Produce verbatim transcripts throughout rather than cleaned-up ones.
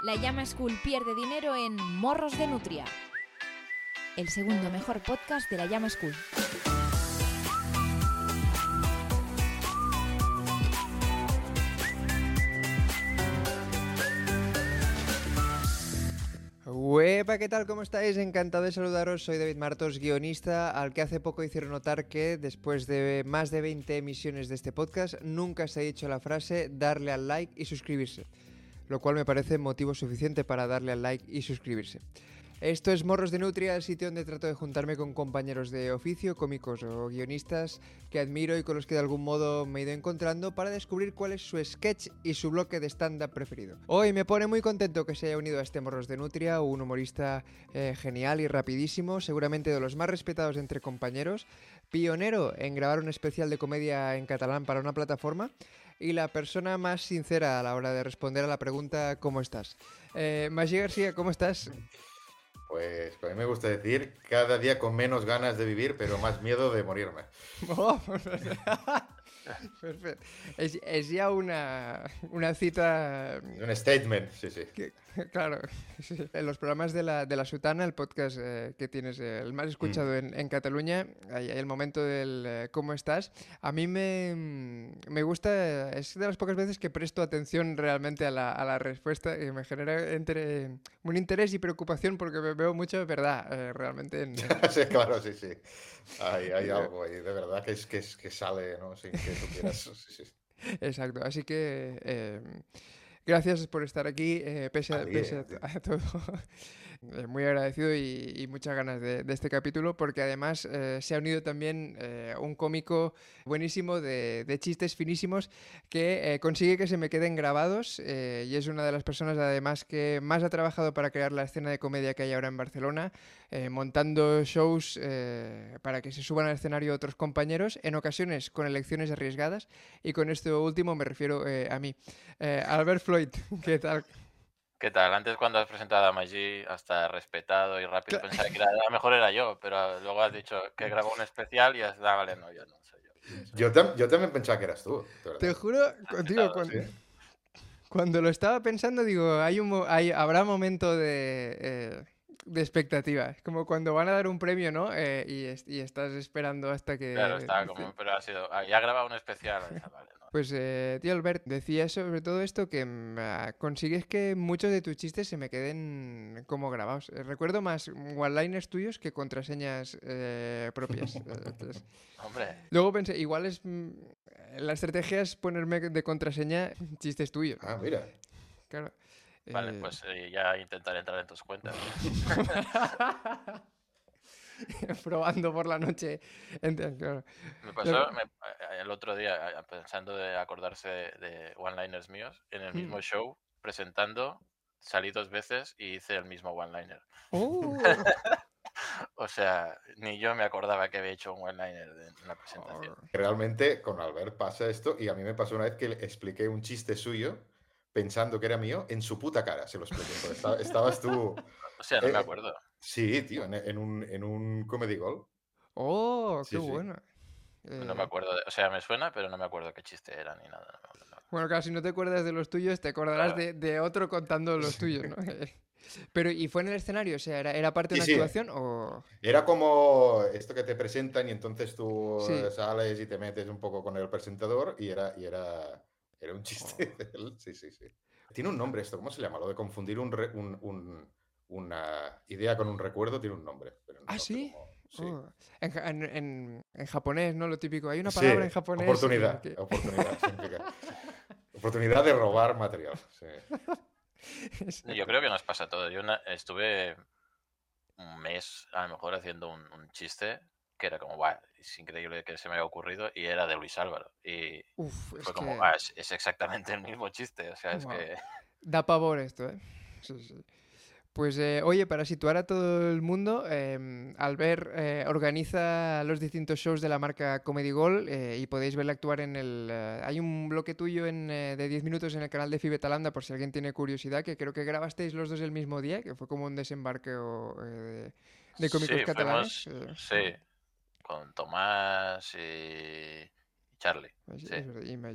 La Llama School pierde dinero en Morros de Nutria, el segundo mejor podcast de La Llama School. Huepa, ¿qué tal? ¿Cómo estáis? Encantado de saludaros. Soy David Martos, guionista, al que hace poco hicieron notar que después de más de veinte emisiones de este podcast nunca se ha dicho la frase darle al like y suscribirse, lo cual me parece motivo suficiente para darle al like y suscribirse. Esto es Morros de Nutria, el sitio donde trato de juntarme con compañeros de oficio, cómicos o guionistas que admiro y con los que de algún modo me he ido encontrando para descubrir cuál es su sketch y su bloque de stand-up preferido. Hoy me pone muy contento que se haya unido a este Morros de Nutria un humorista eh, genial y rapidísimo, seguramente de los más respetados entre compañeros, pionero en grabar un especial de comedia en catalán para una plataforma y la persona más sincera a la hora de responder a la pregunta ¿cómo estás? Eh, Magí García, ¿cómo estás? Pues a mí me gusta decir, cada día con menos ganas de vivir, pero más miedo de morirme. Oh, perfecto. Es, es ya una, una cita... Un statement, sí, sí. Que, claro, sí. En los programas de la, de la Sutana, el podcast eh, que tienes, eh, el más escuchado mm. en, en Cataluña, hay, hay el momento del eh, ¿cómo estás? A mí me, me gusta, es de las pocas veces que presto atención realmente a la, a la respuesta y me genera entre, un interés y preocupación porque me veo mucho verdad, eh, realmente. En, en... sí, claro, sí, sí. Hay, hay algo ahí, de verdad, que, es, que, es, que sale, ¿no? Sin que tú quieras. Sí, sí. Exacto, así que... Eh, gracias por estar aquí, eh, pese, a, pese a, a todo. eh, muy agradecido y, y muchas ganas de, de este capítulo, porque además eh, se ha unido también eh, un cómico buenísimo de, de chistes finísimos que eh, consigue que se me queden grabados eh, y es una de las personas además que más ha trabajado para crear la escena de comedia que hay ahora en Barcelona, eh, montando shows eh, para que se suban al escenario otros compañeros, en ocasiones con elecciones arriesgadas, y con esto último me refiero eh, a mí. Eh, Albert Floyd, ¿qué tal? ¿Qué tal? Antes cuando has presentado a Magí, hasta respetado y rápido, claro. Pensaba que era, a lo mejor era yo, pero luego has dicho que grabó un especial y has dicho, ah, vale, no, yo no soy yo. Yo, tam yo también pensaba que eras tú. Te juro, contigo, cuando, ¿sí? cuando lo estaba pensando, digo, hay un, hay, habrá momento de... Eh, de expectativa, es como cuando van a dar un premio, ¿no? Eh, y, es, y estás esperando hasta que... Claro, estaba como, pero ha sido, ya ha grabado un especial, vale, ¿no? Pues, eh, tío Albert, decía sobre todo esto que uh, consigues que muchos de tus chistes se me queden como grabados. Eh, recuerdo más one-liners tuyos que contraseñas eh, propias. Entonces, hombre. Luego pensé, igual es... Mm, la estrategia es ponerme de contraseña chistes tuyos. Ah, mira. Claro. Vale, eh... pues eh, ya intentaré entrar en tus cuentas. Probando por la noche. Claro. Me pasó me, el otro día, pensando de acordarse de, de one-liners míos, en el mismo mm. show, presentando, salí dos veces y hice el mismo one-liner. Oh. O sea, ni yo me acordaba que había hecho un one-liner en la presentación. Realmente con Albert pasa esto, y a mí me pasó una vez que le expliqué un chiste suyo pensando que era mío, en su puta cara se lo expliqué. Estaba, estabas tú... O sea, no eh, me acuerdo. Sí, tío, en, en, un, en un Comedy Gold. ¡Oh, sí, qué sí. bueno! Eh... No me acuerdo, de, o sea, me suena, pero no me acuerdo qué chiste era ni nada. No, no. Bueno, claro, si no te acuerdas de los tuyos, te acordarás claro. de, de otro contando los tuyos, ¿no? Pero, ¿y fue en el escenario? O sea, ¿era, era parte de una sí, actuación sí. o...? Era como esto que te presentan y entonces tú sí. sales y te metes un poco con el presentador y era, y era, era un chiste oh. de él. Sí, sí, sí. Tiene un nombre esto, ¿cómo se llama? Lo de confundir un, re, un, un, una idea con un recuerdo tiene un nombre. Pero no ¿Ah, sí? Cómo... sí. Oh. En, en, en japonés, ¿no? Lo típico. Hay una palabra sí, en japonés. Oportunidad. Que... Oportunidad, significa. Oportunidad de robar material. Sí. Yo creo que nos pasa todo. Yo una, estuve un mes, a lo mejor, haciendo un, un chiste que era como, guau, es increíble que se me haya ocurrido, y era de Luis Álvaro. Y Uf, fue es como, que... ah, es, es exactamente el mismo chiste. O sea, es wow. que... Da pavor esto, ¿eh? Sí, sí. Pues, eh, oye, para situar a todo el mundo, eh, Albert eh, organiza los distintos shows de la marca Comedy Gold eh, y podéis verle actuar en el... Eh, hay un bloque tuyo en, eh, de diez minutos en el canal de Fibetalanda, por si alguien tiene curiosidad, que creo que grabasteis los dos el mismo día, que fue como un desembarco eh, de, de cómicos sí, catalanes. Fuimos, eh, sí, con Tomás y Charlie. Sí. Sí. Es verdad, y Magí.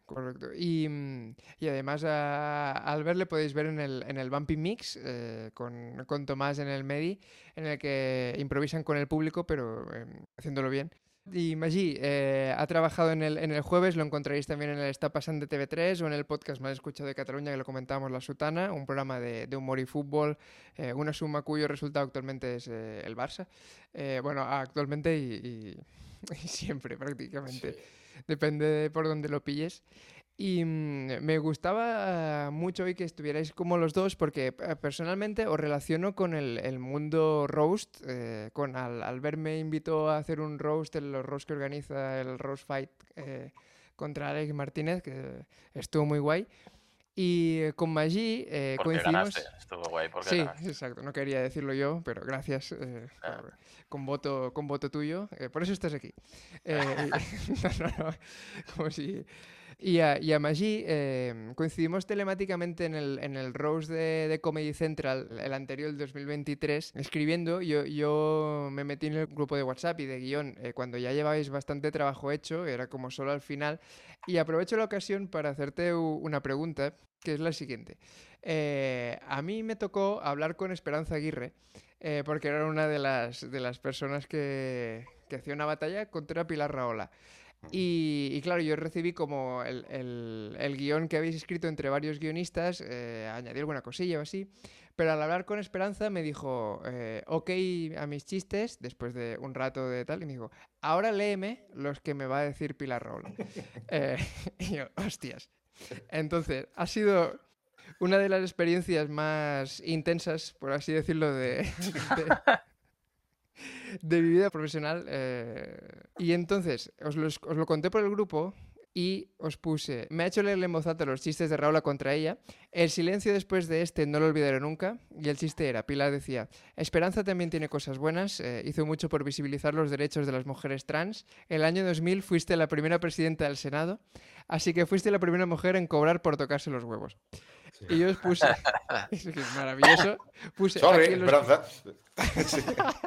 Correcto. Y, mm, y además a, a Albert le podéis ver en el, en el Bumpy Mix eh, con, con Tomás en el Medi, en el que improvisan con el público, pero eh, haciéndolo bien. Y Magí eh, ha trabajado en el, en el Jueves, lo encontraréis también en el Está Passant de T V tres o en el podcast más escuchado de Cataluña, que lo comentábamos, La Sotana, un programa de, de humor y fútbol, eh, una suma cuyo resultado actualmente es eh, el Barça. Eh, bueno, actualmente y, y, y siempre prácticamente. Sí. Depende de por dónde lo pilles. Y mm, me gustaba uh, mucho hoy que estuvierais como los dos, porque uh, personalmente os relaciono con el, el mundo roast. Eh, con al, Albert me invitó a hacer un roast, en los roast que organiza el Roast Fight eh, contra Alex Martínez, que estuvo muy guay. Y eh, con Magí eh, Porque coincidimos. ganaste, estuvo guay porque Sí, ganaste. exacto, no quería decirlo yo, pero gracias eh, Ah. por- con voto con voto tuyo, eh, por eso estás aquí. Eh, y- no, no, no, como si... Y a, y a Magí eh, coincidimos telemáticamente en el, en el roast de, de Comedy Central, el anterior, el dos mil veintitrés, escribiendo. Yo, yo me metí en el grupo de WhatsApp y de guión eh, cuando ya lleváis bastante trabajo hecho, era como solo al final, y aprovecho la ocasión para hacerte u- una pregunta, que es la siguiente. Eh, a mí me tocó hablar con Esperanza Aguirre, eh, porque era una de las, de las personas que, que hacía una batalla contra Pilar Rahola. Y, y claro, yo recibí como el, el- el guión que habéis escrito entre varios guionistas, eh, añadí alguna cosilla o así, pero al hablar con Esperanza me dijo, eh, ok a mis chistes, después de un rato de tal, y me dijo, ahora léeme los que me va a decir Pilar Rahola. Eh, y yo, hostias. Entonces, ha sido una de las experiencias más intensas, por así decirlo, de, de, de mi vida profesional. eh, Y entonces, os lo, os lo conté por el grupo y os puse, me ha hecho leerle en voz alta los chistes de Raula contra ella. El silencio después de este no lo olvidaré nunca. Y el chiste era, Pilar decía, Esperanza también tiene cosas buenas, eh, hizo mucho por visibilizar los derechos de las mujeres trans. El año dos mil fuiste la primera presidenta del Senado, así que fuiste la primera mujer en cobrar por tocarse los huevos. Sí. Y yo os puse, es que es maravilloso, puse Sorry, aquí en los- Esperanza. Sí.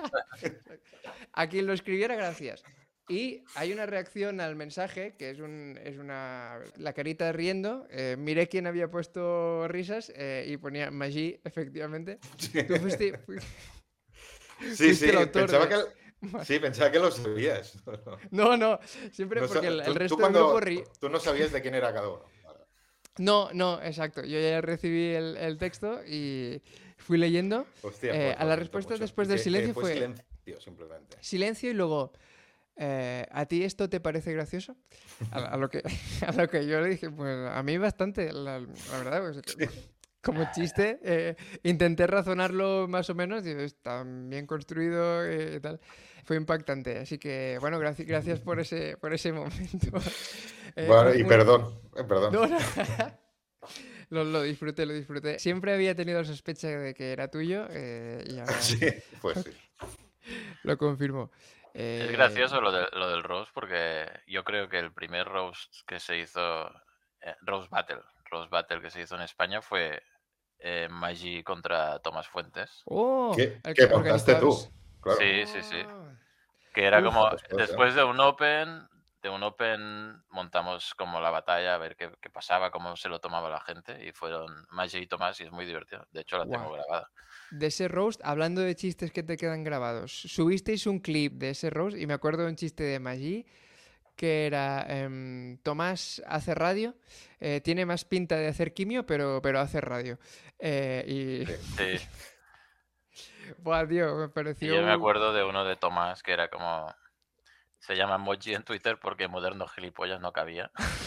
a quien lo escribiera, gracias. Y hay una reacción al mensaje, que es, un, es una... la carita riendo. Eh, miré quién había puesto risas eh, y ponía Magí, efectivamente. Tú fuiste... fu- Sí, fuiste sí, el autor pensaba de- que, sí, pensaba que lo sabías. No, no, siempre No sa- porque el, el tú- tú resto del cuando- grupo ri... Tú no sabías de quién era cada uno. Vale. No, no, exacto. Yo ya recibí el, el texto y fui leyendo. Hostia, Eh, pues a lo la siento respuesta mucho. después Y del que- que silencio fue- silencio, simplemente. Silencio y luego... eh, ¿a ti esto te parece gracioso? A, a lo que, a lo que yo le dije, pues a mí bastante, la, la verdad, pues, como chiste, eh, intenté razonarlo más o menos, digo, está bien construido eh, y tal. Fue impactante, así que bueno, gracias, gracias por ese, por ese momento. Eh, Bueno, un- y un- perdón, eh, perdón. No, no. Lo, lo disfruté, lo disfruté. Siempre había tenido la sospecha de que era tuyo eh, y ahora Sí, pues sí. lo confirmo. Es Eh, gracioso lo, de- lo del roast porque yo creo que el primer roast que se hizo, eh, roast battle, roast battle que se hizo en España fue eh, Maggi contra Tomás Fuentes. ¡Oh! ¿Qué, el qué que montaste tú? organizabas- Claro. Sí, sí, sí. Ah. Que era Uf, como, pues puede ser. después de un Open, de un Open montamos como la batalla, a ver qué, qué pasaba, cómo se lo tomaba la gente, y fueron Maggi y Tomás, y es muy divertido. De hecho, la tengo Guau. grabada. De ese roast, hablando de chistes que te quedan grabados, subisteis un clip de ese roast y me acuerdo de un chiste de Maggi que era em, Tomás hace radio, eh, tiene más pinta de hacer quimio, pero, pero hace radio. Eh, y, Sí. buah, tío, me Y pareció... yo me acuerdo de uno de Tomás que era como... Se llama Moji en Twitter porque moderno gilipollas no cabía.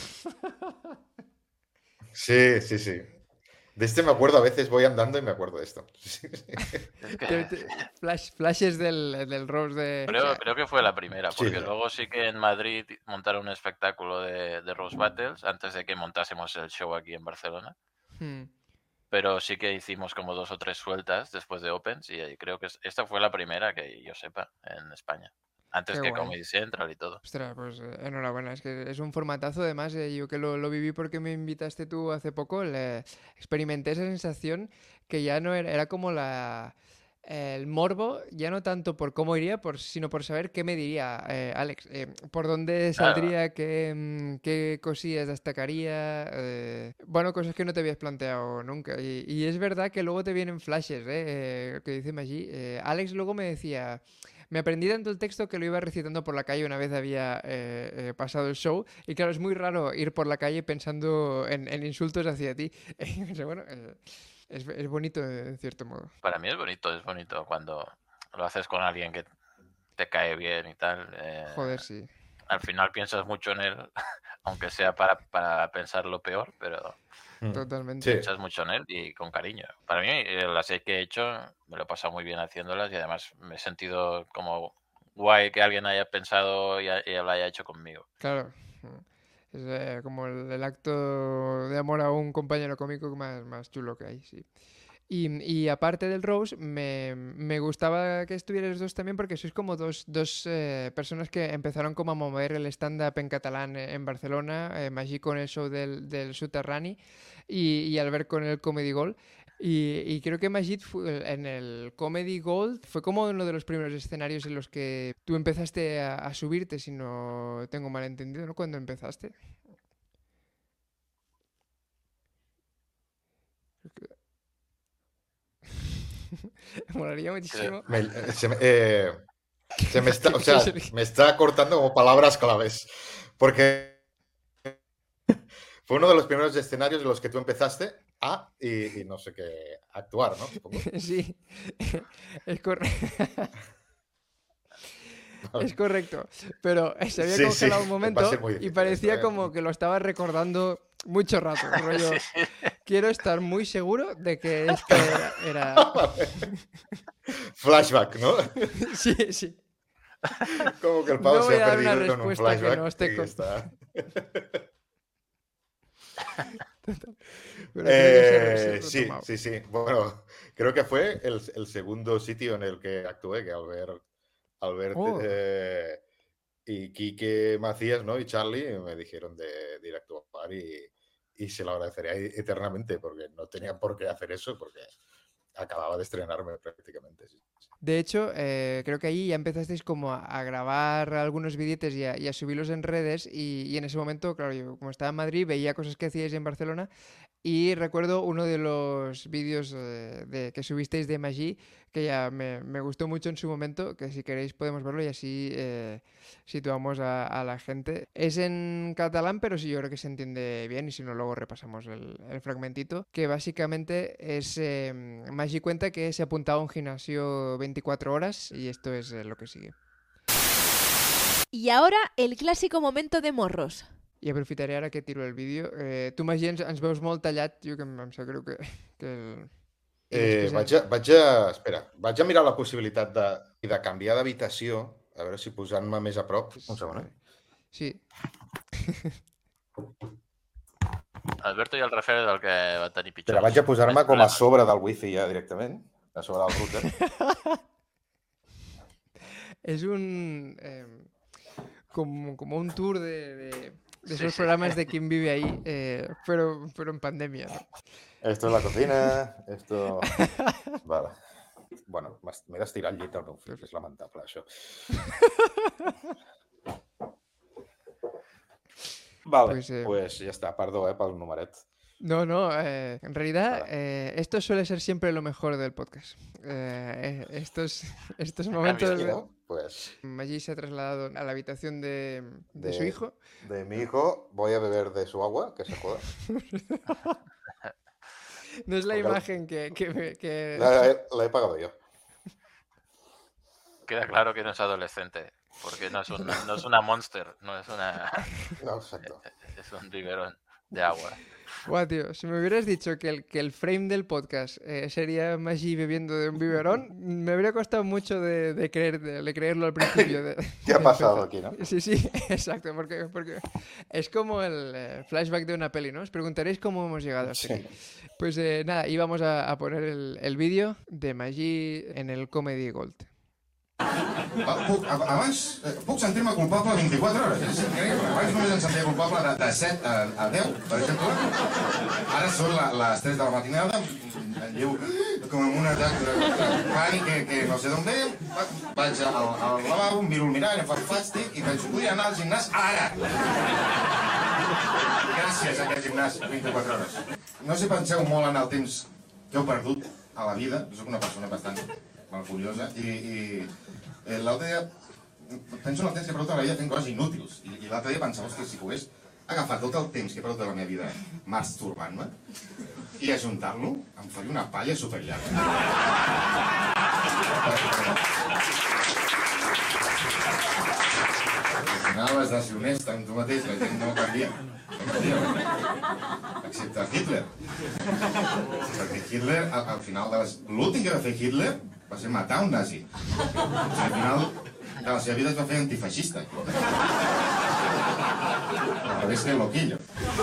Sí, sí, sí. De este me acuerdo, a veces voy andando y me acuerdo de esto. Sí, sí. Es que te- te- flash- flashes del, del roast de... creo, creo que fue la primera, Sí, porque sí. luego sí que en Madrid montaron un espectáculo de, de Roast Battles antes de que montásemos el show aquí en Barcelona. Hmm. Pero sí que hicimos como dos o tres sueltas después de Opens y creo que es- esta fue la primera que yo sepa en España. Antes Qué que guay. Comedy Central y todo. Ostras, pues eh, enhorabuena, es que es un formatazo, además, eh, yo que lo, lo viví porque me invitaste tú hace poco, le- experimenté esa sensación que ya no era, era como la, el morbo, ya no tanto por cómo iría, por, sino por saber qué me diría eh, Alex, eh, por dónde saldría, qué, qué cosillas destacaría, eh, bueno, cosas que no te habías planteado nunca. Y, y es verdad que luego te vienen flashes, ¿eh? Eh, que dice Magí. Eh, Alex luego me decía... Me aprendí tanto el texto que lo iba recitando por la calle una vez había eh, eh, pasado el show. Y claro, es muy raro ir por la calle pensando en, en insultos hacia ti. Bueno, eh, es, es bonito en cierto modo. Para mí es bonito, es bonito cuando lo haces con alguien que te cae bien y tal. Eh, Joder, sí. Al final piensas mucho en él, aunque sea para, para pensar lo peor, pero... Totalmente. Sí. Echas mucho en él y con cariño. Para mí, eh, las seis que he hecho, me lo he pasado muy bien haciéndolas y además me he sentido como guay que alguien haya pensado y, a, y lo haya hecho conmigo. Claro. Es eh, como el, el acto de amor a un compañero cómico más, más chulo que hay, sí. Y, y aparte del Rose, me, me gustaba que estuvierais dos también porque sois como dos, dos eh, personas que empezaron como a mover el stand-up en catalán en Barcelona, eh, Magí con el show del, del Soterrani y, y Albert con el Comedy Gold. Y, y creo que Magí en el Comedy Gold fue como uno de los primeros escenarios en los que tú empezaste a, a subirte, si no tengo mal entendido, ¿no? Cuando empezaste. Me molaría muchísimo. Me, se, me, eh, se me está, o sea, me está cortando como palabras claves. Porque fue uno de los primeros escenarios en los que tú empezaste a, y, y no sé qué, actuar, ¿no? Supongo. Sí, es correcto. Es correcto, pero se había Sí, congelado sí, un momento va a ser muy difícil y parecía esto, ¿eh? como que lo estaba recordando mucho rato. Rollo, quiero estar muy seguro de que esto era... era- Flashback, ¿no? Sí, sí. Como que el pavo No voy se a ha dar una perdido en un respuesta que flashback no esté y con- está. Pero creo que se ha- se ha Eh, sí, retomado. sí, sí. Bueno, creo que fue el, el segundo sitio en el que actué, que al ver, al ver Oh. eh, y Quique Macías, ¿no? Y Charlie me dijeron de, de ir a actuar y, y se lo agradeceré eternamente porque no tenía por qué hacer eso porque acababa de estrenarme prácticamente. Sí. De hecho, eh, creo que ahí ya empezasteis como a, a grabar algunos billetes y a, y a subirlos en redes y, y en ese momento, claro, yo como estaba en Madrid veía cosas que hacíais en Barcelona y recuerdo uno de los vídeos eh, de, que subisteis de Magí que ya me, me gustó mucho en su momento, que si queréis podemos verlo y así eh, situamos a, a la gente. Es en catalán, pero sí yo creo que se entiende bien y si no luego repasamos el, el fragmentito, que básicamente es... Eh, Magí cuenta que se apuntaba a un gimnasio veinticuatro horas y esto es eh, lo que sigue. I ara, el clàssico momento de morros. I aprofitaré ara que tiro el vídeo. Eh, tu, Magí, ens, ens veus molt tallat, jo que em, em sap greu que... que el... I Eh, després vaig, ens- a, vaig a... Espera, vaig a mirar la possibilitat de, de canviar d'habitació, a veure si posant-me més a prop. Un segon, eh? Sí. Alberto i el Rafael és el que va tenir pitjor. Espera, vaig a posar-me com a sobre del wifi ja directament, a sobre del router. És un... Eh, com, como un tour de, de, de esos Sí, sí. programas de Quién vive ahí, eh, pero, pero en pandemia, ¿no? Esto es la cocina, esto... Vale. Bueno, m'has- m'he d'estirar el llit del meu fill, és lamentable, això. Vale, Pues, eh, pues ja està, perdó, eh, pel numeret. No, no, eh, en realidad Vale. eh, esto suele ser siempre lo mejor del podcast. Eh, eh, estos, estos Cambio, momentos... Sí, de- ¿no? Pues Magí se ha trasladado a la habitación de, de De- su hijo. de mi hijo voy a beber de su agua, que se joda. No es la Porque- imagen que... que, me- que- La, he- la he pagado yo. Queda claro que no es adolescente, porque no es, un, no es una monster, no es una... No, exacto. Es un biberón de agua. Buah, tío, si me hubieras dicho que el, que el frame del podcast eh, sería Magí bebiendo de un biberón, me habría costado mucho de, de, creer, de, de creerlo al principio. De, ¿Qué ha de pasado empezar. aquí, no? Sí, sí, exacto, porque, porque es como el eh, flashback de una peli, ¿no? Os preguntaréis cómo hemos llegado hasta aquí. Sí. Pues eh, nada, íbamos a, a poner el, el vídeo de Magí en el Comedy Gold. Ah, Puc, a- abans, eh, puc sentir-me culpable vint-i-quatre hores. És increïble. Abans només em sentia culpable de, de set a, a deu, per exemple. Ara són la, les tres de la matinada, em diu, com en un atac de, de pànic que, que no sé d'on ve, vaig al, al lavabo, em miro el mirall, em fa el fàstic i penso, vull anar al gimnàs ara! Gràcies a aquest gimnàs, vint-i-quatre hores. No sé, penseu molt en el temps que heu perdut a la vida, jo soc una persona bastant malcuriosa, i, i l'altre dia penso en el temps que he perdut a la vida fent coses inútils, i, i l'altre dia pensava, ostres, si pogués agafar tot el temps que he perdut a la meva vida masturbant-me i ajuntar-lo, em faria una palla superllarga. Al final has de ser honest amb tu mateix, la gent no canvia. No canvia, excepte Hitler. Perquè Hitler, al, al final de les... L'últim que va fer Hitler va ser matar un nazi. Al final de la seva vida es va fer antifeixista. A ver, es que loquillo.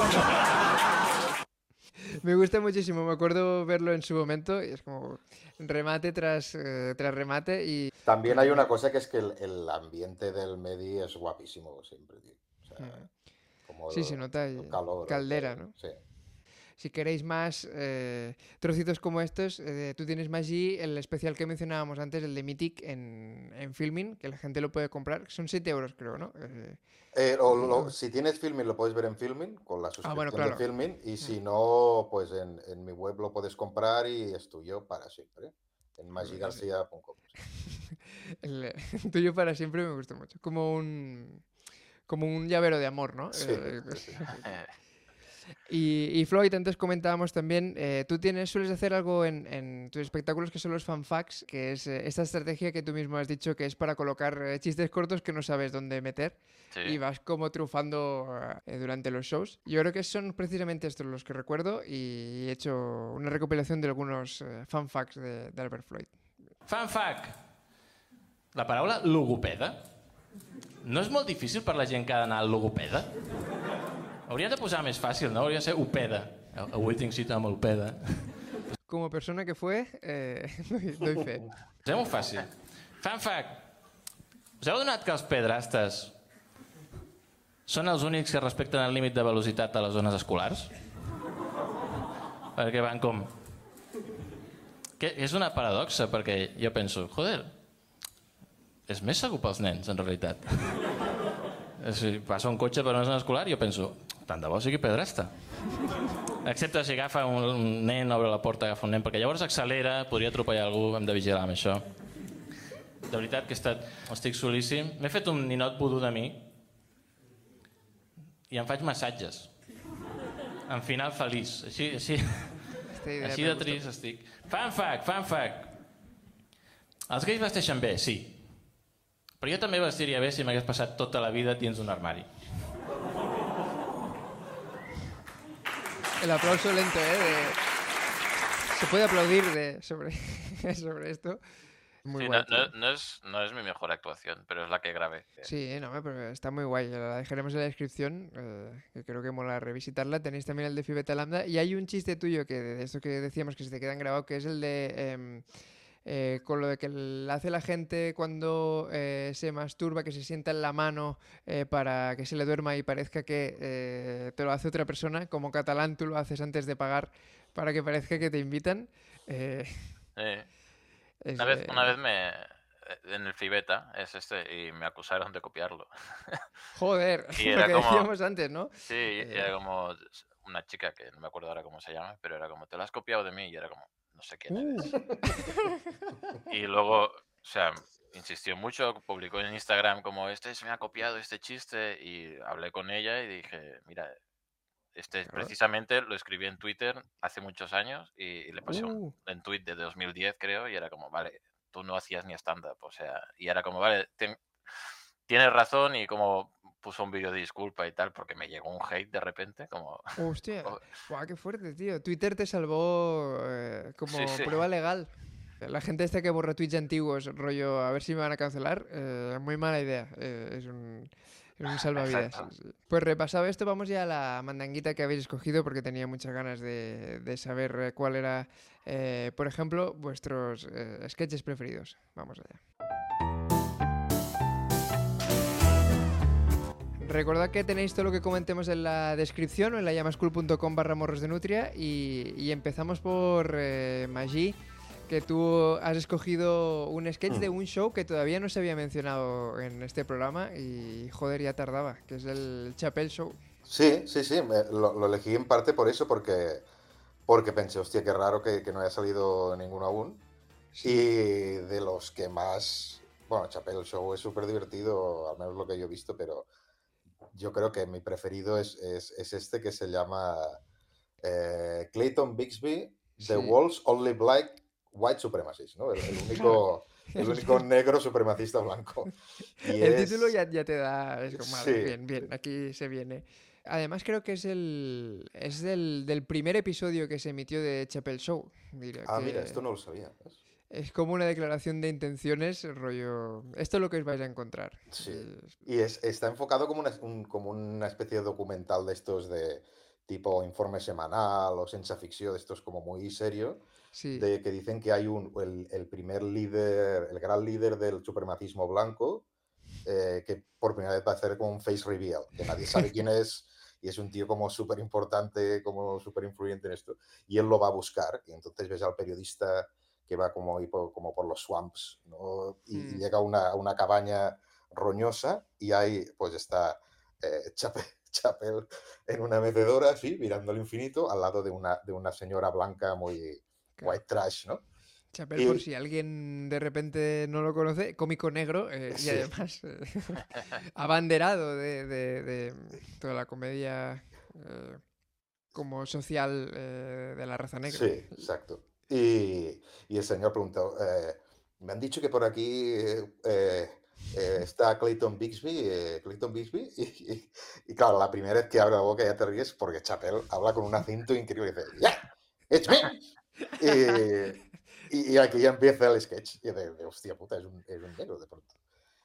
Me gusta muchísimo, me acuerdo verlo en su momento y es como remate tras, eh, tras remate y... También hay una cosa que es que el, el ambiente del Medi es guapísimo siempre, tío. O sea, como sí, el, se nota el calor, caldera, el, ¿no? Sí. Si queréis más eh, trocitos como estos, eh, tú tienes Maggi, el especial que mencionábamos antes, el de Mythic en, en Filmin, que la gente lo puede comprar. Son siete euros, creo, ¿no? Eh, Eh, o lo, si tienes Filmin, lo puedes ver en Filmin, con la suscripción ah, bueno, claro. de Filmin, y si no, pues en, en mi web lo puedes comprar y es tuyo para siempre, en maggi garcia punto com. El tuyo para siempre me gustó mucho, como un, como un llavero de amor, ¿no? Sí, eh, sí. Y, y Floyd, antes comentábamos también, eh, tú tienes, sueles hacer algo en, en tus espectáculos que son los fanfacts, que es eh, esta estrategia que tú mismo has dicho que es para colocar eh, chistes cortos que no sabes dónde meter. Sí. Y vas como trufando eh, durante los shows. Yo creo que son precisamente estos los que recuerdo y he hecho una recopilación de algunos eh, fanfacts de, de Albert Floyd. Fanfact. La paraula logopeda no és molt difícil per la gent que ha d'anar al logopeda? Hauríem de posar més fàcil, no? Hauria de ser opeda. Avui tinc cita amb l'opeda. Como persona que fue, eh, doy fe. És molt fàcil. Fanfact. Us heu adonat que els pedrastes són els únics que respecten el límit de velocitat a les zones escolars? Perquè van com... Que és una paradoxa, perquè jo penso, joder, és més segur pels nens, en realitat. Si passa un cotxe per una zona escolar, jo penso, tant de bo sigui pedrasta. Excepte si agafa un nen, obre la porta, agafa un nen, perquè llavors accelera, podria atropellar algú, hem de vigilar amb això. De veritat que he estat, estic solíssim. M'he fet un ninot vudú de mi i em faig massatges. En final feliç. Així, així, així de trist estic. Fanfact, fanfact. Els gais vesteixen bé, sí. Però jo també vestiria bé si m'hagués passat tota la vida dins d'un armari. El aplauso lento, ¿eh? De... Se puede aplaudir de... sobre... sobre esto. Muy sí, guay, no, no, no, es, no es mi mejor actuación, pero es la que grabé. Sí, no, pero está muy guay. La dejaremos en la descripción, eh, que creo que mola revisitarla. Tenéis también el de Phi Beta Lambda. Y hay un chiste tuyo, que de esto que decíamos que se te quedan grabado, que es el de... Eh, Eh, con lo de que hace la gente cuando eh, se masturba, que se sienta en la mano eh, para que se le duerma y parezca que eh, te lo hace otra persona. Como catalán tú lo haces antes de pagar para que parezca que te invitan. Eh, sí. es, una, vez, eh... una vez me... En el Fibeta es este y me acusaron de copiarlo. Joder, y lo era que como... decíamos antes, ¿no? Sí, eh... era como una chica que no me acuerdo ahora cómo se llama, pero era como, te lo has copiado de mí, y era como... No sé quién eres. Uh. Y luego, o sea, insistió mucho, publicó en Instagram como, este se me ha copiado este chiste, y hablé con ella y dije, mira, este precisamente lo escribí en Twitter hace muchos años y, y le pasé uh. un en tweet de dos mil diez, creo, y era como, vale, tú no hacías ni stand-up, o sea, y era como, vale, ten, tienes razón, y como puso un vídeo de disculpa y tal, porque me llegó un hate de repente, como... Hostia, guau, qué fuerte, tío. Twitter te salvó eh, como sí, sí. prueba legal. La gente esta que borra tweets antiguos, rollo, a ver si me van a cancelar, eh, muy mala idea. Eh, es un... Es un salvavidas. Pues repasado esto, vamos ya a la mandanguita que habéis escogido, porque tenía muchas ganas de, de saber cuál era, eh, por ejemplo, vuestros eh, sketches preferidos. Vamos allá. Recordad que tenéis todo lo que comentemos en la descripción o en la llamascool punto com barra morros de nutria y, y empezamos por eh, Maggi. que tú has escogido un sketch Mm. de un show que todavía no se había mencionado en este programa y, joder, ya tardaba, que es el Chappelle Show. Sí, sí, sí, me- lo, lo elegí en parte por eso, porque, porque pensé, hostia, qué raro que, que no haya salido ninguno aún. Sí. Y de los que más... Bueno, Chappelle Show es súper divertido, al menos lo que yo he visto, pero yo creo que mi preferido es, es, es este que se llama eh, Clayton Bigsby, The Sí. World's Only Black White Supremacist, ¿no? El, el único, el único negro supremacista blanco. Y El es- título ya, ya te da... Es como, vale, Sí, bien, bien, sí. aquí se viene. Además creo que es el es del, del primer episodio que se emitió de Chappelle Show. Diría Ah, que mira, esto no lo sabía. ¿ves? es como una declaración de intenciones, rollo... Esto es lo que os vais a encontrar. Sí. Y- Y es, está enfocado como una, un- como una especie de documental de estos de tipo informe semanal o ciencia ficción, de estos como muy serio, Sí, de que dicen que hay un, el, el primer líder, el gran líder del supremacismo blanco, eh, que por primera vez va a hacer como un face reveal, que nadie sabe quién es, y es un tío como súper importante, como súper influyente en esto, y él lo va a buscar, y entonces ves al periodista que va como, ahí por, como por los swamps, ¿no? y, y Mm. llega a una, a una cabaña roñosa, y ahí pues está eh, Chappelle, Chappelle en una mecedora, así, mirando al infinito, al lado de una, de una señora blanca muy claro. white trash, ¿no? Chappelle, Y- por si alguien de repente no lo conoce, cómico negro eh, y Sí. además eh, abanderado de, de- de toda la comedia eh, como social eh, de la raza negra. Sí, exacto. Y, y el señor preguntó, eh, me han dicho que por aquí eh, eh, eh, está Clayton Bigsby, eh, Clayton Bigsby, y, y- y claro, la primera vez que abre la boca ya te ríes porque Chappelle habla con un acento increíble y dice, ¡Yeah! ¡It's me! Y, y- y aquí ya empieza el sketch, y de, de, hostia puta, es un, es un negro de pronto.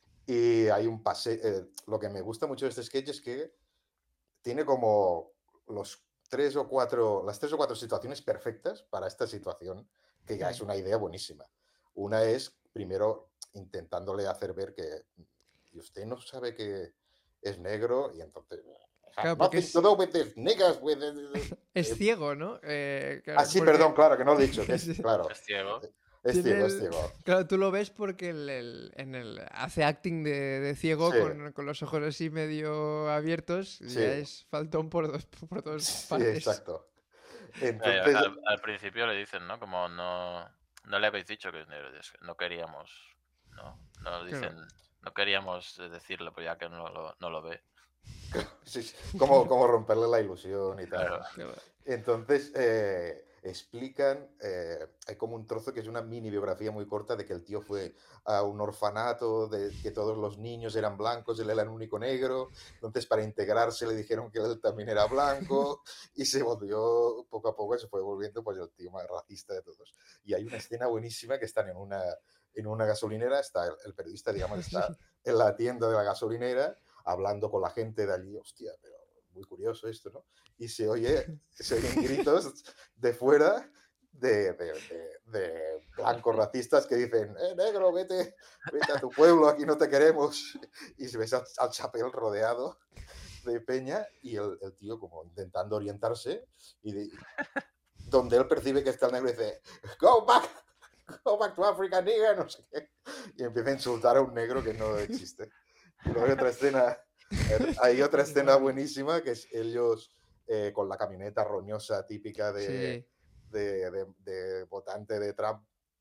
Y hay un pase, eh, lo que me gusta mucho de este sketch es que tiene como los tres o cuatro, las tres o cuatro situaciones perfectas para esta situación, que ya es Mm. una idea buenísima. Una es, primero, intentándole hacer ver que y usted no sabe que es negro, y entonces... Claro, "Have porque nothing es, to do with this niggas, with the-" es Eh, ciego, ¿no? Eh, claro, Ah, sí, porque perdón, claro, que no lo he dicho, que es, Sí. claro, Es ciego. es tiene ciego, es el- ciego. Claro, tú lo ves porque el, el- en el, hace acting de, de ciego Sí. con, con los ojos así medio abiertos y Sí. ya es faltón por dos, por dos Sí, partes. exacto. Eh, Entonces, al, al principio le dicen, ¿no? Como no, no le habéis dicho que es negro, es que no queríamos, ¿no? No dicen, no queríamos eh, decirle, pues ya que no lo, no lo ve. sí, sí, como, como romperle la ilusión y tal. Claro. Claro. Entonces, eh, explican, eh, hay como un trozo que es una mini biografía muy corta de que el tío fue a un orfanato, de que todos los niños eran blancos, él era el único negro, entonces para integrarse le dijeron que él también era blanco, y se volvió, poco a poco se fue volviendo pues el tío más racista de todos. Y hay una escena buenísima que están en una, en una gasolinera, está el, el periodista, digamos, está en la tienda de la gasolinera, hablando con la gente de allí, hostia, pero muy curioso esto, ¿no? Y se oye, se oyen gritos de fuera de, de, de, de blancos racistas que dicen, eh, negro, vete, vete a tu pueblo, aquí no te queremos. Y se ves al, al Chappelle rodeado de peña y el, el tío como intentando orientarse y de, donde él percibe que está el negro dice, go back, go back to Africa, nigga, no sé qué. Y empieza a insultar a un negro que no existe. Y luego hay otra escena, hay otra escena buenísima que es ellos eh, con la camioneta roñosa típica de, Sí. de, de, de votante de Trump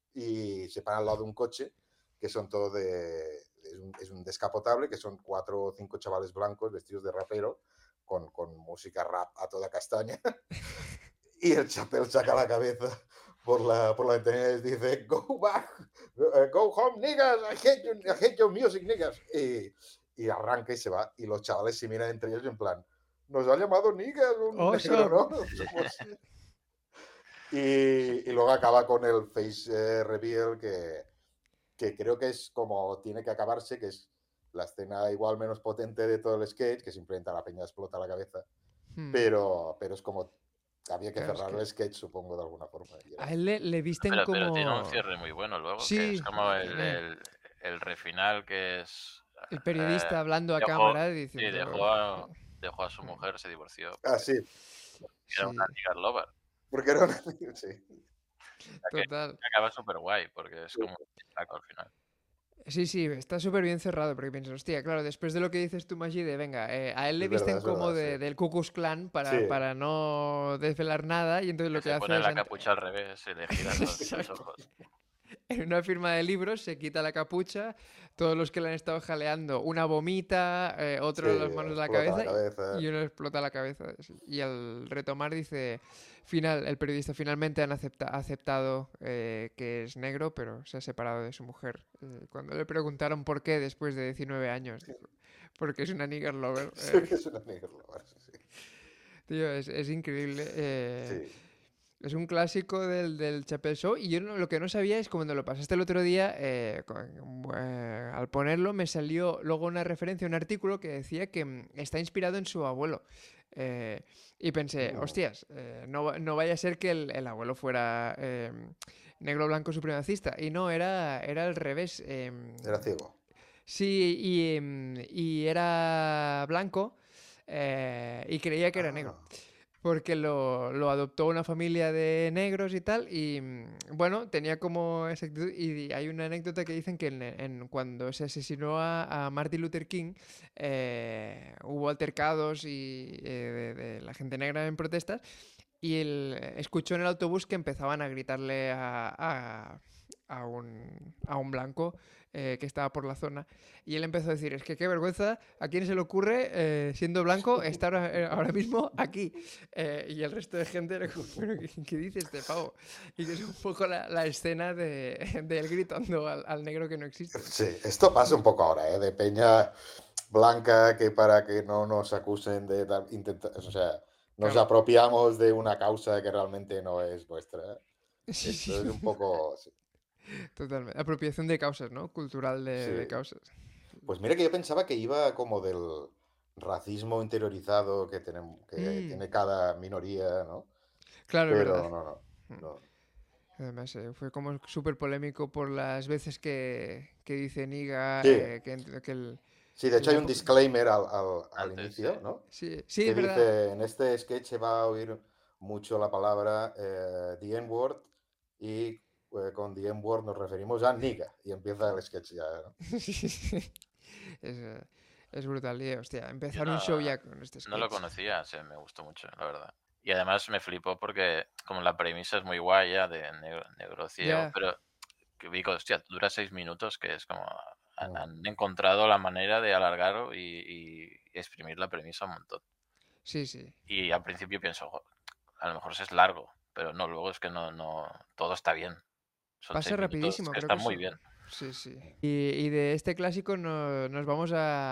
y se paran al lado de un coche que son todos de... Es un, es un descapotable, que son cuatro o cinco chavales blancos vestidos de rapero con, con música rap a toda castaña. Y el Chappelle saca la cabeza por la, por la ventanilla y dice, go back, uh, go home, niggas, I hate, you, I hate your music, niggas. Y, y arranca y se va. Y los chavales se miran entre ellos en plan, nos ha llamado niggas un Awesome. negro, ¿no? Somos... y, y luego acaba con el face eh, reveal que, que creo que es como tiene que acabarse, que es la escena igual menos potente de todo el sketch, que simplemente a la peña explota la cabeza. Hmm. Pero, pero es como había que Claro, es cerrar que- el sketch, supongo, de alguna forma. Y era- A él le, le visten Pero, como... pero tiene un cierre muy bueno luego, Sí, que es como el, tiene- el, el refinal que es... El periodista eh, hablando a dejó- cámara Sí, diciendo... dejó a, dejó a su mujer, se divorció. Ah, sí, Era Sí. una nigger lover. porque era una... sí. Total. Acaba súper guay, porque es como un saco al final. Sí, sí, está súper bien cerrado, porque piensas, hostia, claro, después de lo que dices tú, Maggi, de venga, eh, a él le Es verdad, visten es como verdad, de, sí. del Ku Klux Klan para, Sí. para no desvelar nada, y entonces Que lo que se hace pone es... la ent- capucha al revés y le giran los, los Exacto. ojos. En una firma de libros se quita la capucha, todos los que le han estado jaleando, una vomita, eh, otro Sí, las manos en la explota la cabeza y- cabeza. y uno explota la cabeza. Sí. Y al retomar dice, final, el periodista finalmente han acepta- aceptado eh, que es negro, pero se ha separado de su mujer. Eh, cuando le preguntaron por qué después de diecinueve años, dijo, porque es una nigger lover. Sí, Eh, que es una negra, sí, sí. tío, es, es increíble. eh, Sí. Es un clásico del, del Chappelle Show y yo no- lo que no sabía es que cuando lo pasaste el otro día, eh, con- eh, al ponerlo me salió luego una referencia, un artículo que decía que mm, está inspirado en su abuelo. Eh, y pensé, Mm. hostias, eh, no, va- no vaya a ser que el, el abuelo fuera eh, negro blanco supremacista. Y no, era, era al revés. em, Era ciego. sí, y, em, y era blanco eh, y creía que era negro. Ah, Porque lo, lo adoptó una familia de negros y tal, y mm, bueno, tenía como esa actitud. Y hay una anécdota que dicen que en, en- cuando se asesinó a, a Martin Luther King, eh, hubo altercados y, eh, de, de la gente negra en protestas, y él escuchó en el autobús que empezaban a gritarle a, a- a un, a un blanco eh, que estaba por la zona. Y él empezó a decir, es que qué vergüenza, ¿a quién se le ocurre, eh, siendo blanco, estar ahora, eh, ahora mismo aquí? Eh, y el resto de gente era como, "¿Pero qué, qué dice este pavo?". Y que es un poco la, la escena de, de él gritando al, al negro que no existe. sí, esto pasa un poco ahora, ¿eh? De peña blanca que para que no nos acusen de dar- intentar, o sea, nos Claro. apropiamos de una causa que realmente no es nuestra. Sí, sí, Esto es un poco... Sí. totalmente. Apropiación de causas, ¿no? Cultural de, de Sí. causas. Pues mira que yo pensaba que iba como del racismo interiorizado que, tenemos, que Mm, tiene cada minoría, ¿no? claro, es verdad. Pero no, no, Mm. no. Además, eh, fue como súper polémico por las veces que, que dice Niga, Sí, eh, que, ent- que el... sí, de que hecho hay la un po- disclaimer al, al- al Antes, inicio, sí. ¿no? Sí, sí, Que es verdad. dice, en este sketch se va a oír mucho la palabra eh, the N-word y eh, con the N-word nos referimos a niga y empieza el sketch ya, ¿no? Sí, sí. Es, eh, es brutal. Y, hostia, Yo empezar no, un show ya con este no lo sketch. conocía, sí, me gustó mucho, la verdad. Y además me flipó porque como la premisa es muy guay ya de negro, negro ciego, Ya, pero que digo, hostia, dura seis minutos, que es como... Han, Mm. han encontrado la manera de alargarlo y, y exprimir la premisa un montón. sí, sí. Y al principio pienso, "Jo, a lo mejor es largo", pero no, luego es que no, no, todo está bien. Son Pasa seis minutos rapidísimo, que creo que están muy eso. bien. Sí, sí. Y, y de este clásico no- nos vamos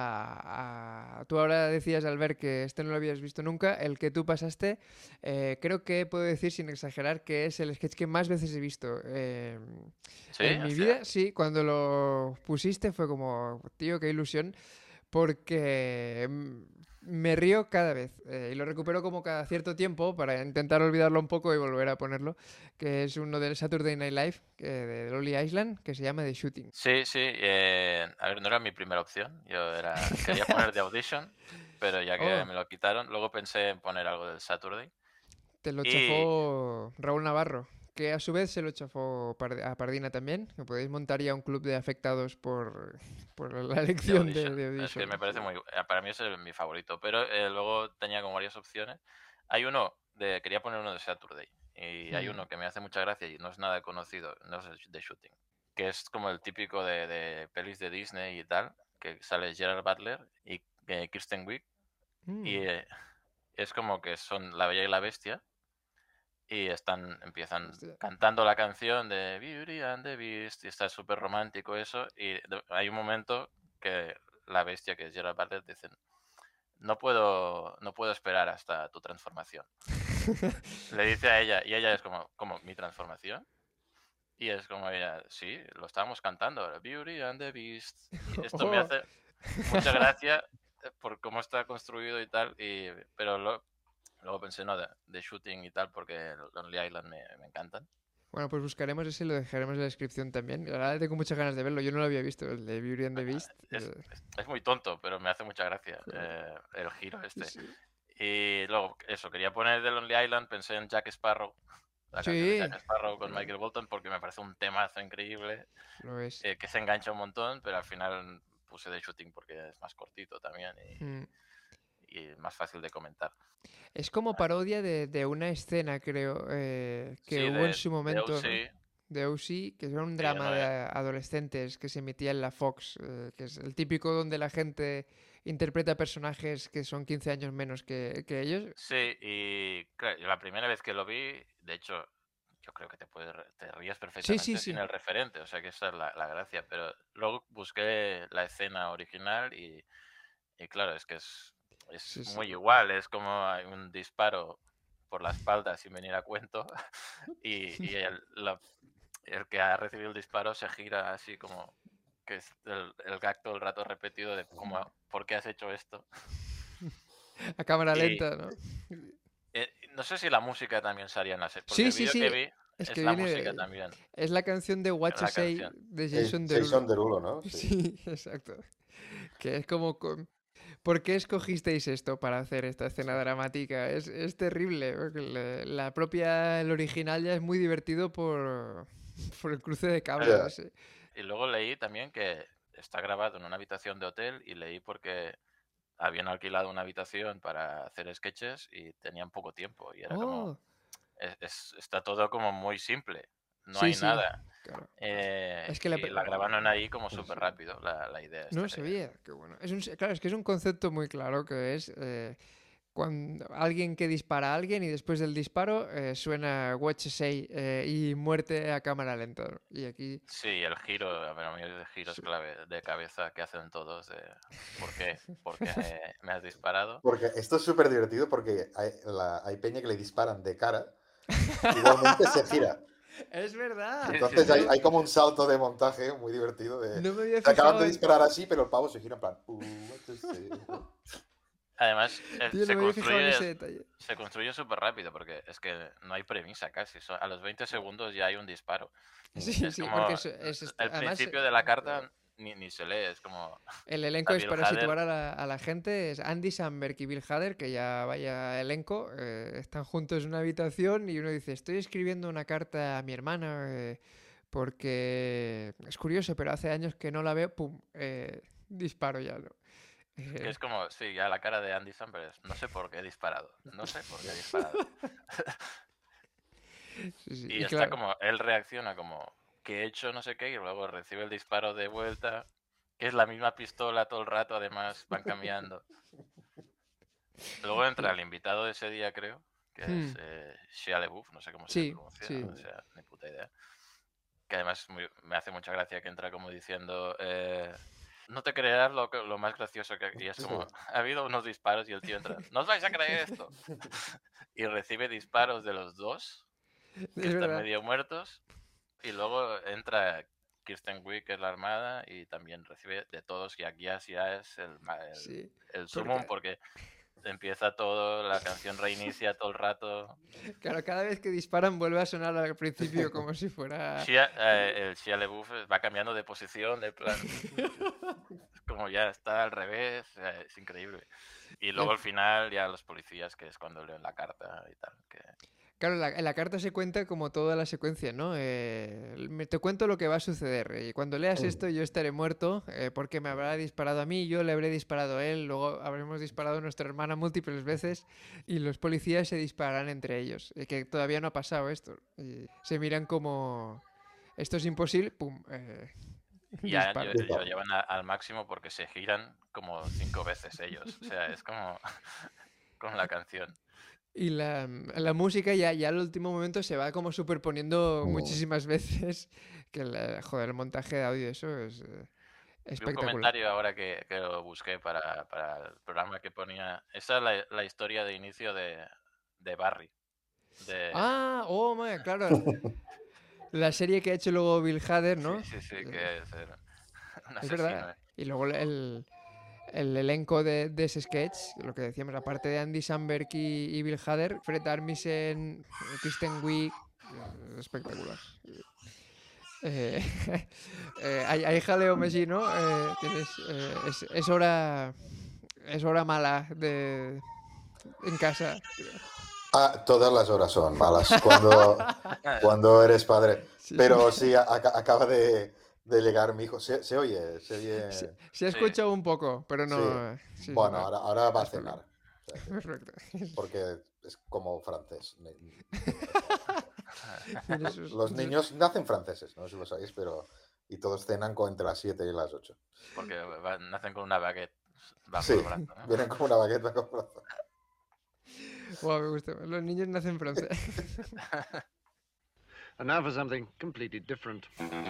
a, a- Tú ahora decías, al ver que este no lo habías visto nunca, el que tú pasaste, eh, creo que puedo decir sin exagerar que es el sketch que más veces he visto. eh, Sí, en mi hostia. vida, sí, cuando lo pusiste fue como, tío, qué ilusión, porque mm, me río cada vez eh, y lo recupero como cada cierto tiempo para intentar olvidarlo un poco y volver a ponerlo, que es uno del Saturday Night Live que, de Lonely Island, que se llama The Shooting. Sí, sí. eh, a ver, no era mi primera opción. Yo era quería poner The Audition, pero ya que Oh, me lo quitaron, luego pensé en poner algo del Saturday. te lo Y chafó Raúl Navarro, que a su vez se lo chafó Pard- a Pardina también, que podéis montar ya un club de afectados por, por la The elección de, Audition. de Es que Audition. me parece muy... eh, Para mí es el- mi favorito, pero eh, luego tenía como varias opciones. Hay uno de... Quería poner uno de Saturday. Y hay Hmm. uno que me hace mucha gracia y no es nada conocido, no es The Shooting. Que es como el típico de, de pelis de Disney y tal, que sale Gerard Butler y eh, Kristen Wiig. Mm. Y eh, es como que son La Bella y la Bestia y están empiezan Hostia. cantando la canción de Beauty and the Beast y está súper romántico eso y de- hay un momento que la bestia, que es Gerard Butler, dice, no puedo no puedo esperar hasta tu transformación. Le dice a ella y ella es como, como ¿mi transformación? Y es como ella, sí, lo estábamos cantando, Beauty and the Beast. Y esto me Oh. hace mucha gracia eh, por cómo está construido y tal, y, pero lo- luego pensé, no, de, de Shooting y tal, porque Lonely Island me, me encantan. Bueno, pues buscaremos ese y lo dejaremos en la descripción también. La verdad tengo muchas ganas de verlo. Yo no lo había visto, el de Beauty and the Beast. Es, eh, es- es muy tonto, pero me hace mucha gracia Joder. eh, el giro sí, este. sí. Y luego, eso, quería poner de Lonely Island, pensé en Jack Sparrow, la Sí. canción de Jack Sparrow con Michael Bolton, porque me parece un temazo increíble, Lo es. eh, que se engancha un montón, pero al final puse The Shooting porque es más cortito también y, Mm. y más fácil de comentar. Es como parodia de, de una escena, creo, eh, que Sí, hubo de, en su de momento, ¿no? O C, De O C, que era un Sí, drama uno de de- a- adolescentes que se emitía en la Fox, eh, que es el típico donde la gente interpreta personajes que son quince años menos que, que ellos. Sí, y claro, yo la primera vez que lo vi, de hecho, yo creo que te puedes, re- te ríes perfectamente sí, sin sí. el referente, o sea que esa es la, la gracia, pero luego busqué la escena original y, y claro, es que es, es Sí, sí. muy igual, es como hay un disparo por la espalda sin venir a cuento y, y el, la- el que ha recibido el disparo se gira así como que es el, el gag todo el rato repetido de como, ¿por qué has hecho esto? A cámara Y, lenta, ¿no? Eh, no sé si la música también salía en la serie, porque Sí, el sí, vídeo sí. que vi Es es que la viene música de- también, Es la canción de What to la Say canción. de Sí, Jason Jason Derulo. Derulo, ¿no? Sí. Sí, exacto. Que es como... con- ¿Por qué escogisteis esto para hacer esta escena dramática? Es, es terrible. Porque le- la propia, el original ya es muy divertido por, por el cruce de cables Ya. ese. Y luego leí también que está grabado en una habitación de hotel y leí porque habían alquilado una habitación para hacer sketches y tenían poco tiempo y era como, Oh, es- es- está todo como muy simple, no sí, hay sí. nada. Claro. Eh, Es que la y pe- la grabaron ahí como súper rápido, la, la idea No esta que- sabía. Qué bueno. Es un, claro, es que es un concepto muy claro que es eh, cuando alguien que dispara a alguien y después del disparo eh, suena What to Say eh, y muerte a cámara lenta, ¿no? Y aquí... Sí, el giro, a mí el giro es Sí. clave de cabeza que hacen todos de ¿por qué? ¿Por qué me, me has disparado? Porque esto es súper divertido porque hay, la, hay peña que le disparan de cara, igualmente se gira. Es verdad. Entonces sí, hay, sí. hay como un salto de montaje muy divertido de... No me había Se acaban fijado de en... disparar así, pero el pavo se gira en plan... "Uh, what to say". Además, eh, Tío, se no me había fijado en ese construye detalle. se construye súper rápido porque es que no hay premisa casi. so- A los veinte segundos ya hay un disparo. Sí, Es sí, como porque es, es est- el además principio eh, de la carta ni, ni se lee, es como el elenco es Bill para Hader. situar a la, a la gente, es Andy Samberg y Bill Hader, que ya vaya elenco, eh, están juntos en una habitación y uno dice, estoy escribiendo una carta a mi hermana eh, porque es curioso, pero hace años que no la veo, pum, eh, disparo ya, ¿no? que Eh, es como, sí, ya la cara de Andy Samberg es, no sé por qué he disparado, no sé por qué he disparado. sí, sí, Y y está claro, como, él reacciona como que he hecho no sé qué y luego recibe el disparo de vuelta, que es la misma pistola todo el rato, además van cambiando. Luego entra el invitado de ese día, creo, que es Hmm. eh, Shia LaBeouf, no sé cómo se Sí, pronuncia, sí. o sea, ni puta idea. Que además muy- me hace mucha gracia que entra como diciendo, eh, no te creerás lo, que- lo más gracioso que... Y es como, ha habido unos disparos y el tío entra, no os vais a creer esto. Y recibe disparos de los dos, que es están verdad. medio muertos, y luego entra Kirsten Wiig, que es la armada, y también recibe de todos, y aquí ya, ya es el, ma- el, Sí, el sumum, porque empieza todo, la canción reinicia todo el rato. claro, cada vez que disparan vuelve a sonar al principio como si fuera... Shia, eh, el Shia LaBeouf va cambiando de posición, de plan, como ya está al revés, eh, es increíble. Y luego al final ya los policías, que es cuando leen la carta y tal. Que... Claro, la- en la carta se cuenta como toda la secuencia, ¿no? Eh, me- te cuento lo que va a suceder. Y cuando leas Mm. esto, yo estaré muerto eh, porque me habrá disparado a mí, yo le habré disparado a él, luego habremos disparado a nuestra hermana múltiples veces y los policías se dispararán entre ellos. Y que todavía no ha pasado esto. Y se miran como... Esto es imposible, pum. eh, Ya disparo. yo- lo llevan a- al máximo porque se giran como cinco veces ellos. O sea, es como con la canción. Y la, la música ya, ya al último momento se va como superponiendo Mm. muchísimas veces. Que la- joder, el montaje de audio, eso es eh, Vi un espectacular. comentario ahora que, que lo busqué para, para el programa que ponía. Esa es la, la historia de inicio de, de Barry. De... Ah, oh, my, claro. La serie que ha hecho luego Bill Hader, ¿no? Sí, sí, sí, que es el- un Es asesino. verdad. Y luego el, el elenco de, de ese sketch, lo que decíamos, aparte de Andy Samberg y, y Bill Hader, Fred Armisen, Kristen Wiig, eh, espectacular. Eh, eh, hay, hay jaleo, Messi, ¿no? Eh, tienes, eh, es, es hora es hora mala de en casa. Ah, todas las horas son malas cuando, cuando eres padre. Sí, Pero sí. sí, a- a- acaba de, de llegar mi hijo. Se, se oye, se Se, oye. se ha Sí. escuchado un poco, pero Sí. no... Sí, sí, Bueno, no, ahora, ahora va no a es problema. cenar. O sea que- Perfecto. porque es como francés. Ne- ne- Tiene sus- Los sus- niños nacen franceses, no sé si lo sabéis, pero. Y todos cenan con entre las siete y las ocho. Porque van- nacen con una baguette bajo Sí, el brazo, ¿no? vienen como una baguette bajo el brazo. Guau, me gusta. Los niños nacen francés. And now for something completely different.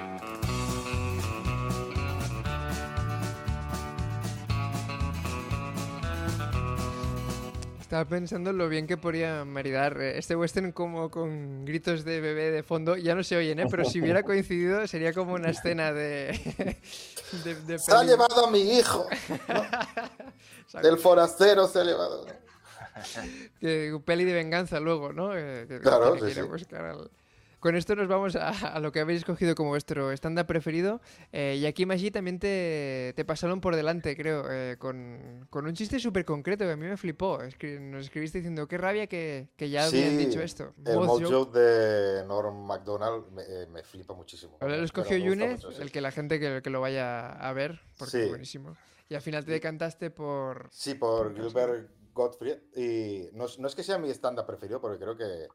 Estaba pensando en lo bien que podría maridar eh, este western como con gritos de bebé de fondo. Ya no se oyen, ¿eh? Pero si hubiera coincidido sería como una escena de... de, de Se ha peli. llevado a mi hijo. O sea, Del forastero se ha llevado. que peli de venganza luego, ¿no? Eh, que, Claro, que sí, quiere sí. buscar al- Con esto nos vamos a, a lo que habéis escogido como vuestro estándar preferido. Eh, y aquí, Maggi, también te, te pasaron por delante, creo, eh, con, con un chiste súper concreto que a mí me flipó. Escri- nos escribiste diciendo, qué rabia que, que ya habían dicho esto. El Moth Moth joke. Joke de Norm Macdonald me, eh, me flipa muchísimo. Ahora lo Me- escogió me gusta Yunez, mucho, sí. el que la gente que, que lo vaya a ver, porque Sí. es buenísimo. Y al final te decantaste por... Sí, por por Gilbert Gottfried. Y no, es- no es que sea mi estándar preferido, porque creo que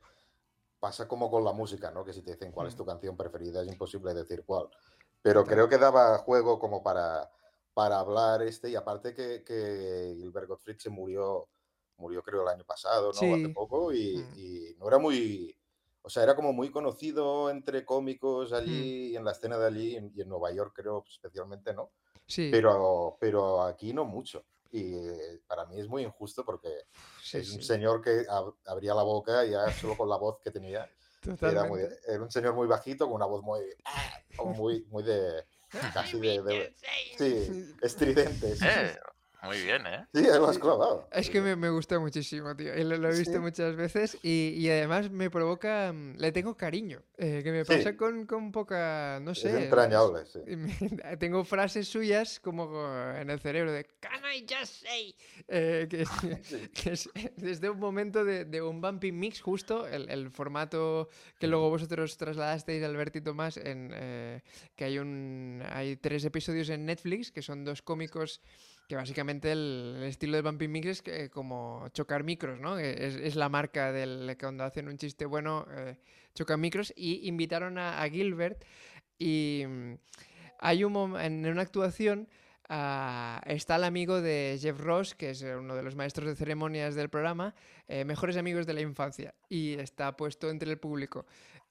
pasa como con la música, ¿no? Que si te dicen cuál es tu canción preferida, es imposible decir cuál. Pero Total. creo que daba juego como para, para hablar este. Y aparte que, que Gilbert Gottfried se murió, murió creo el año pasado, ¿no? O hace Sí. poco. Y, Mm. y no era muy... O sea, era como muy conocido entre cómicos Mm. allí y en la escena de allí, y en, y en Nueva York creo especialmente, ¿no? Sí, Pero, pero aquí no mucho. Y eh, para mí es muy injusto porque sí, es un sí. señor que ab- abría la boca y ya solo con la voz que tenía. Era, muy, Totalmente. era un señor muy bajito con una voz muy... como muy, muy de... casi de... de- sí, estridente. Sí, Eh, muy bien, ¿eh? sí, ahí lo has clavado. Es Sí, que sí. me, me gusta muchísimo, tío. Y lo, lo he visto Sí. muchas veces y, y además me provoca... mm, Le tengo cariño. eh, que me Sí. pasa con, con poca... No Es sé. entrañable, sí. y me- tengo frases suyas como en el cerebro de Can I just say? Eh, que, es, Sí. que es desde un momento de, de un bumping mix justo, el, el formato que luego vosotros trasladasteis, Albert y Tomás, en, eh, que hay, un, hay tres episodios en Netflix que son dos cómicos que básicamente el, el estilo de Bumping Mix es que, como chocar micros, ¿no? Que Es, es la marca del que cuando hacen un chiste bueno eh, chocan micros y invitaron a, a Gilbert y mm, hay un mom- en una actuación ah, está el amigo de Jeff Ross, que es eh, uno de los maestros de ceremonias del programa, eh, mejores amigos de la infancia, y está puesto entre el público.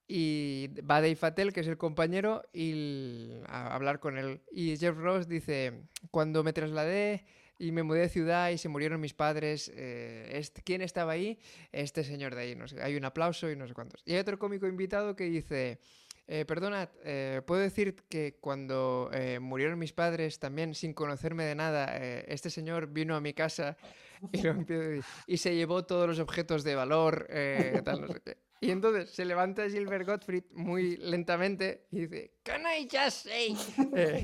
Y va Dave Attell, que es el compañero, y l- a hablar con él. Y Jeff Ross dice, cuando me trasladé y me mudé de ciudad y se murieron mis padres, eh, este- ¿quién estaba ahí? Este señor de ahí. No sé, hay un aplauso y no sé cuántos. Y hay otro cómico invitado que dice... Eh, perdona, eh, ¿puedo decir que cuando eh, murieron mis padres también, sin conocerme de nada, eh, este señor vino a mi casa y, lo empiezo a decir, y se llevó todos los objetos de valor, eh, tal, no sé qué? Y entonces se levanta Gilbert Gottfried muy lentamente y dice, Can I just say? Eh,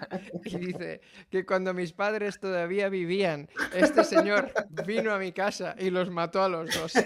y dice que cuando mis padres todavía vivían, este señor vino a mi casa y los mató a los dos.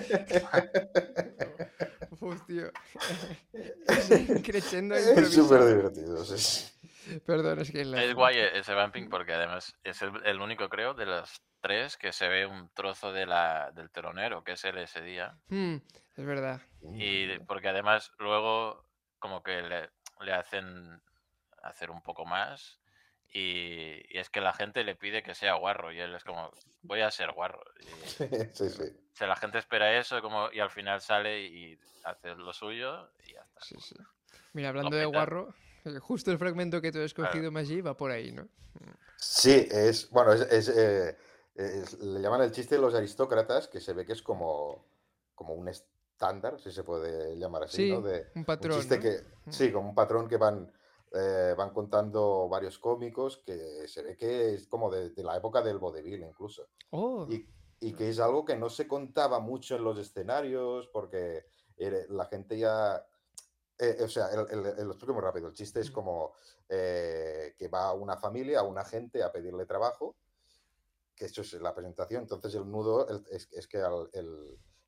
Uf, tío. Es crescendo Es improvisado. súper divertido, sí. Perdón, es que... la- Es guay ese bumping porque además es el, el único, creo, de los tres que se ve un trozo de la, del telonero, que es él ese día. Hmm, es verdad. Y porque además luego como que le, le hacen hacer un poco más y, y es que la gente le pide que sea guarro y él es como, voy a ser guarro. Y, Sí, sí. o sea, la gente espera eso como, y al final sale y hace lo suyo y ya está. Sí, sí. Mira, hablando Lo de peta. guarro, eh, justo el fragmento que tú has escogido, Maggi, va por ahí, ¿no? Sí, es, bueno, es, es, eh, es- le llaman el chiste de los aristócratas, que se ve que es como, como un estándar, si se puede llamar así, Sí, ¿no? De, un patrón, chiste ¿no? que, sí, como un patrón que van, eh, van contando varios cómicos, que se ve que es como de, de la época del vodevil incluso. Oh, Y, y que es algo que no se contaba mucho en los escenarios, porque era- la gente ya... Eh, o sea, el, el- el- lo explico muy rápido. El chiste es como eh, que va una familia, a una gente a pedirle trabajo, que eso es la presentación. Entonces el nudo el- es, es que al- el,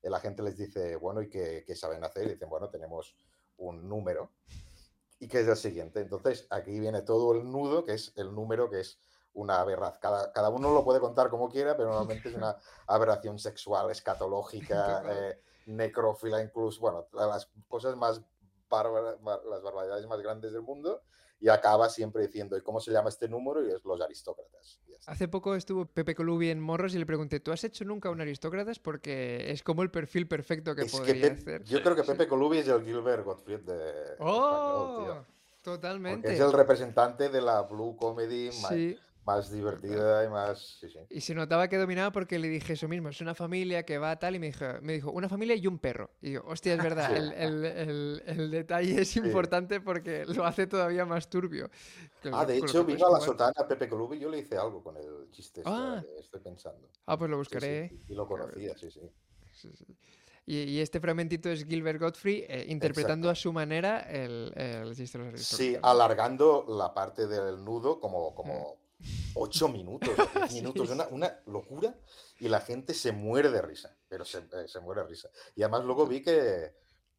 la gente les dice, bueno, ¿y qué, qué saben hacer? Y dicen, bueno, tenemos un número y que es el siguiente. Entonces, aquí viene todo el nudo, que es el número, que es una aberración. Cada, cada uno lo puede contar como quiera, pero normalmente es una aberración sexual, escatológica, eh, necrófila, incluso, bueno, las cosas más bárbaras, las barbaridades más grandes del mundo. Y acaba siempre diciendo, ¿y cómo se llama este número? Y es los aristócratas. Hace poco estuvo Pepe Colubi en Morros y le pregunté, ¿tú has hecho nunca un aristócratas? Porque es como el perfil perfecto que es podría que Pe hacer. Yo creo que Pepe Colubi es el Gilbert Gottfried de ¡Oh! español, tío. Totalmente. Porque es el representante de la blue comedy sí. más, más divertida y más... Sí, sí. Y se notaba que dominaba porque le dije eso mismo, es una familia que va tal y me dijo, me dijo una familia y un perro. Y yo, hostia, es verdad, Sí. el, el, el, el detalle es importante sí. porque lo hace todavía más turbio. Ah, de hecho, vino a la sotana Pepe Colubi y yo le hice algo con el chiste ah. este, estoy pensando. Ah, pues lo buscaré. Sí, sí, y lo conocía, sí, sí. sí, sí. Y, y este fragmentito es Gilbert Gottfried eh, interpretando Exacto. a su manera el, el chiste de los aristócratas. Sí, alargando la parte del nudo como, como ocho minutos, diez minutos, sí. una, una locura, y la gente se muere de risa, pero se, eh, se muere de risa. Y además luego vi que,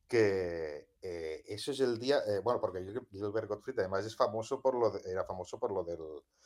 que eh, eso es el día, eh, bueno, porque Gilbert Gottfried además es famoso por lo de, era famoso por lo del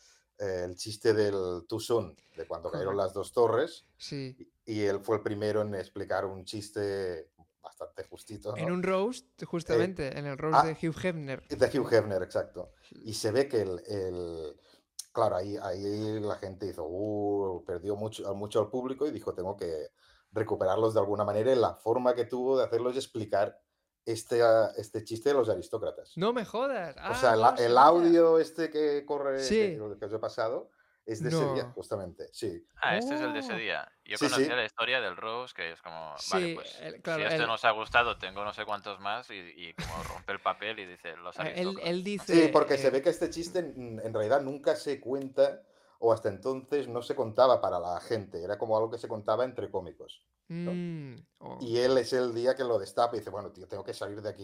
eh, el chiste del Too Soon, de cuando Correcto. Cayeron las dos torres, sí. y, y él fue el primero en explicar un chiste bastante justito, ¿no? En un roast, justamente, eh, en el roast ah, de Hugh Hefner. De Hugh Hefner, exacto. Y se ve que el, el claro, ahí, ahí la gente hizo, uh, perdió mucho, mucho al público y dijo, tengo que recuperarlos de alguna manera. Y la forma que tuvo de hacerlo es explicar este, este chiste de los aristócratas. No me jodas. Ah, o sea, no el, el audio este que corre, sí. que, que os he pasado, es de no. ese día, justamente, sí. Ah, este oh. es el de ese día. Yo sí, conocía sí. la historia del Rose, que es como, sí, vale, pues el, claro, si este el... nos ha gustado, tengo no sé cuántos más, y, y como rompe el papel y dice los aristócratas. Él, él dice... Sí, porque eh... se ve que este chiste en, en realidad nunca se cuenta, o hasta entonces no se contaba para la gente, era como algo que se contaba entre cómicos, ¿no? Mm, oh. Y él es el día que lo destapa y dice, bueno, tío, tengo que salir de aquí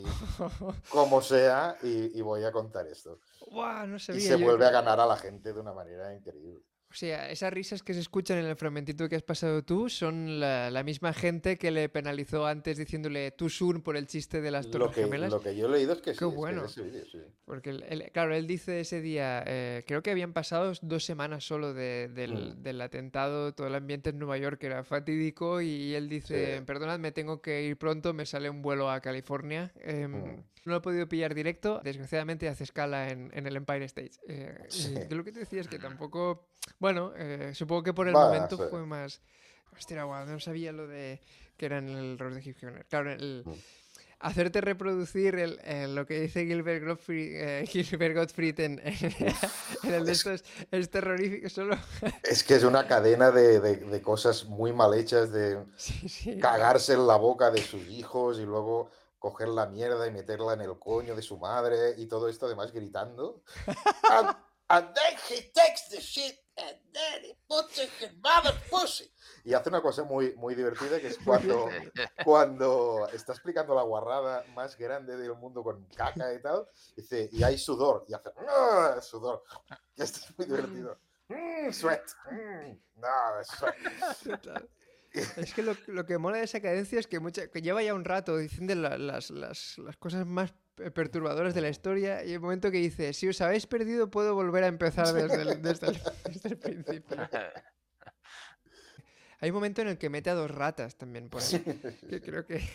como sea y, y voy a contar esto. Wow, no sabía, y se yo... vuelve a ganar a la gente de una manera increíble. O sea, esas risas que se escuchan en el fragmentito que has pasado tú son la, la misma gente que le penalizó antes diciéndole too soon por el chiste de las torres lo que, gemelas. Lo que yo he leído es que Qué sí, bueno. es que es ese vídeo, sí. Porque, el, el, claro, él dice ese día, eh, creo que habían pasado dos semanas solo de, del, mm. del atentado, todo el ambiente en Nueva York era fatídico y él dice, sí. perdonad, me tengo que ir pronto, me sale un vuelo a California. Eh, mm. No lo he podido pillar directo, desgraciadamente hace escala en, en el Empire State. Eh, sí. Y lo que te decía es que tampoco, bueno, eh, supongo que por el Va, momento sí. fue más... Hostia, guau, no sabía lo de que era en el roast de Hugh Hefner. Claro, el... Mm. Hacerte reproducir el, el, lo que dice Gilbert Gottfried, eh, Gilbert Gottfried en, en, en el de es, estos es terrorífico solo. Es que es una cadena de, de, de cosas muy mal hechas, de sí, sí, cagarse en la boca de sus hijos y luego coger la mierda y meterla en el coño de su madre y todo esto además gritando. and, and then he takes the shit and then he puts it in mother's pussy. Y hace una cosa muy, muy divertida que es cuando, cuando está explicando la guarrada más grande del mundo con caca y tal, dice, y hay sudor, y hace, ¡ah! Sudor. Y esto es muy divertido. Mm, sweat. Mm, no, sweat. Es que lo, lo que mola de esa cadencia es que, mucha, que lleva ya un rato diciendo la, las, las, las cosas más perturbadoras de la historia y el momento que dice, si os habéis perdido puedo volver a empezar desde el, desde el, desde el principio. Hay un momento en el que mete a dos ratas también por ahí, que creo que...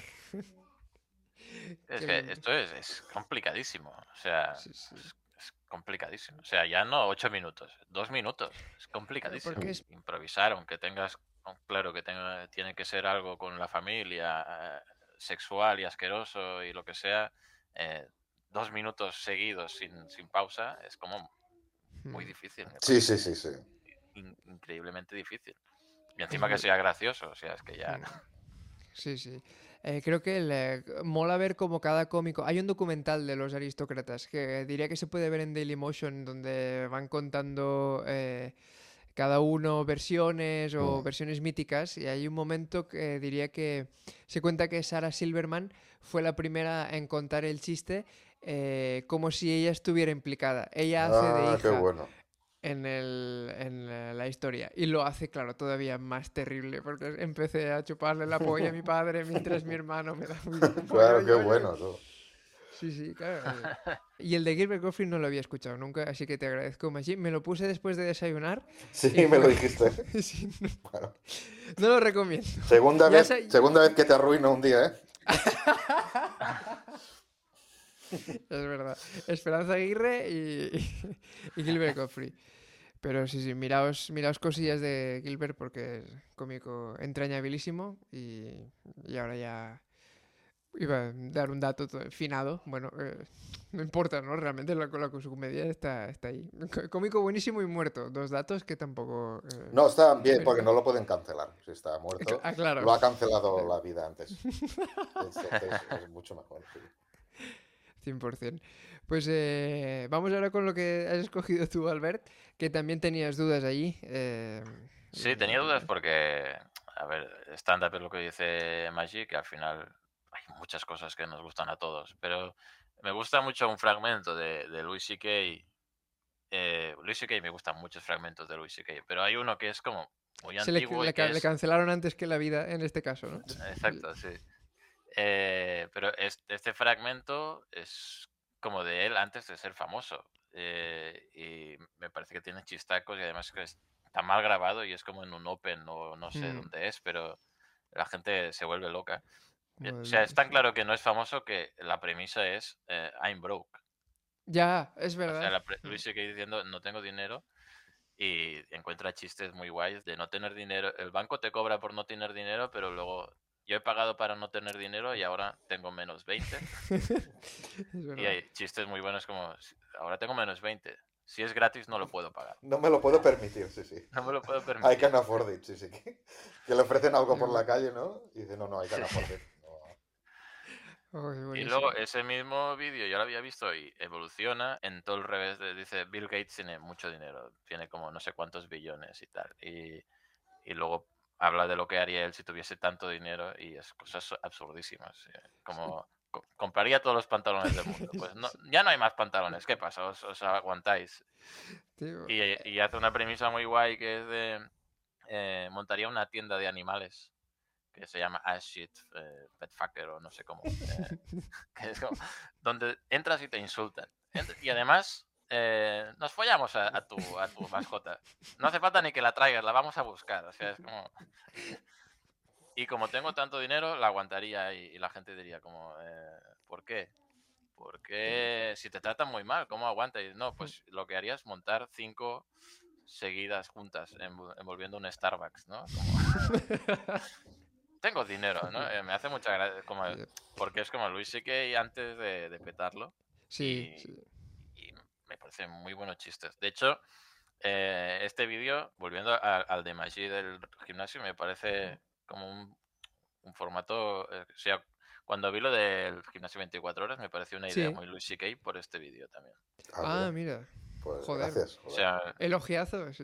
Es que esto es, es complicadísimo, o sea, sí, sí. Es, es complicadísimo. O sea, ya no ocho minutos, dos minutos, es complicadísimo. Es... Improvisar, aunque tengas claro que tenga, tiene que ser algo con la familia, eh, sexual y asqueroso y lo que sea, eh, dos minutos seguidos sin, sin pausa es como muy difícil. Sí, sí, sí, sí. In, increíblemente difícil. Y encima que sea gracioso, o sea, es que ya... Sí, sí. Eh, creo que le mola ver como cada cómico... Hay un documental de los aristócratas que diría que se puede ver en Dailymotion donde van contando... Eh, cada uno versiones o oh. versiones míticas y hay un momento que diría que se cuenta que Sarah Silverman fue la primera en contar el chiste eh, como si ella estuviera implicada. Ella hace ah, de hija. Qué bueno. en, el, en la historia. Y lo hace, claro, todavía más terrible, porque empecé a chuparle la polla a mi padre mientras mi hermano me da un Claro, qué pollo. bueno. Tú. Sí, sí, claro. Y el de Gilbert Gottfried no lo había escuchado nunca, así que te agradezco, Maggi. Me lo puse después de desayunar. Sí, y me fue- lo dijiste. Sí, no, Bueno, no lo recomiendo. segunda, Ya vez, sa- segunda vez que te arruino un día, ¿eh? Es verdad. Esperanza Aguirre y, y Gilbert Gottfried. Pero sí, sí, miraos, miraos cosillas de Gilbert porque es cómico entrañabilísimo y, y ahora ya iba a dar un dato to- finado. Bueno, eh, no importa, ¿no? Realmente la, la, su comedia está, está ahí. C- Cómico buenísimo y muerto. Dos datos que tampoco... eh, No, está bien me- porque no lo pueden cancelar. Si está muerto, Ah, claro. lo ha cancelado la vida antes. Entonces es mucho mejor. Sí. cien por ciento. Pues eh, vamos ahora con lo que has escogido tú, Albert, que también tenías dudas allí. eh, Sí, y- tenía dudas porque, a ver, stand-up es lo que dice Maggi, que al final hay muchas cosas que nos gustan a todos, pero me gusta mucho un fragmento de, de Louis C K. Eh, Louis C K me gustan muchos fragmentos de Louis C K, pero hay uno que es como muy Se le, antiguo y le que ca- le es... cancelaron antes que la vida en este caso, ¿no? Exacto, sí. Eh, pero es- este fragmento es como de él antes de ser famoso. eh, y me parece que tiene chistacos y además que está mal grabado y es como en un open o no sé Hmm, dónde es, pero la gente se vuelve loca. Eh, O bueno, sea, es tan sí. claro que no es famoso que la premisa es eh, I'm broke. Ya, es O sea, verdad. la pre- Hmm. Luis sigue diciendo no tengo dinero y encuentra chistes muy guays de no tener dinero. El banco te cobra por no tener dinero, pero luego yo he pagado para no tener dinero y ahora tengo menos veinte. Es Y verdad. hay chistes muy buenos como, "Si- ahora tengo menos veinte. Si es gratis no lo puedo pagar. No me lo puedo permitir, sí, sí. No me lo puedo I permitir". can afford it, sí, sí. Que, que le ofrecen algo por la Sí. calle, ¿no? Y dice, no, no, I can afford it. No. Oh, es Y buenísimo. luego ese mismo vídeo yo lo había visto y evoluciona en todo el revés. De, dice, Bill Gates tiene mucho dinero, tiene como no sé cuántos billones y tal. Y, y luego habla de lo que haría él si tuviese tanto dinero y es cosas absurdísimas. eh, Como co- compraría todos los pantalones del mundo. Pues no, ya no hay más pantalones. ¿Qué pasa? Os, os aguantáis. Tío, Y, y hace una premisa muy guay que es de... eh, montaría una tienda de animales que se llama Ass Shit, eh, Pet Fucker o no sé cómo. eh, que es como, donde entras y te insultan. Ent- y además, eh, nos follamos a, a tu, a tu mascota. No hace falta ni que la traigas, la vamos a buscar. O sea, es como... Y como tengo tanto dinero, la aguantaría y, y la gente diría como, eh, ¿por qué? Porque si te tratan muy mal, ¿cómo aguantas? Y no, pues lo que haría es montar cinco seguidas juntas, envol- envolviendo un Starbucks, ¿no? Como, tengo dinero, ¿no? Eh, me hace mucha gracia, como, Sí, porque es como Luis C K antes de, de petarlo sí, y, sí. y me parecen muy buenos chistes. De hecho, eh, este vídeo, volviendo a- al de Maggi del gimnasio, me parece como un, un formato, eh, o sea, cuando vi lo del gimnasio veinticuatro horas me pareció una idea Sí. muy Luis C K por este vídeo también. Ah, Ah, mira. mira. Pues Joder. gracias. O Joder. sea, Elogiazo. es-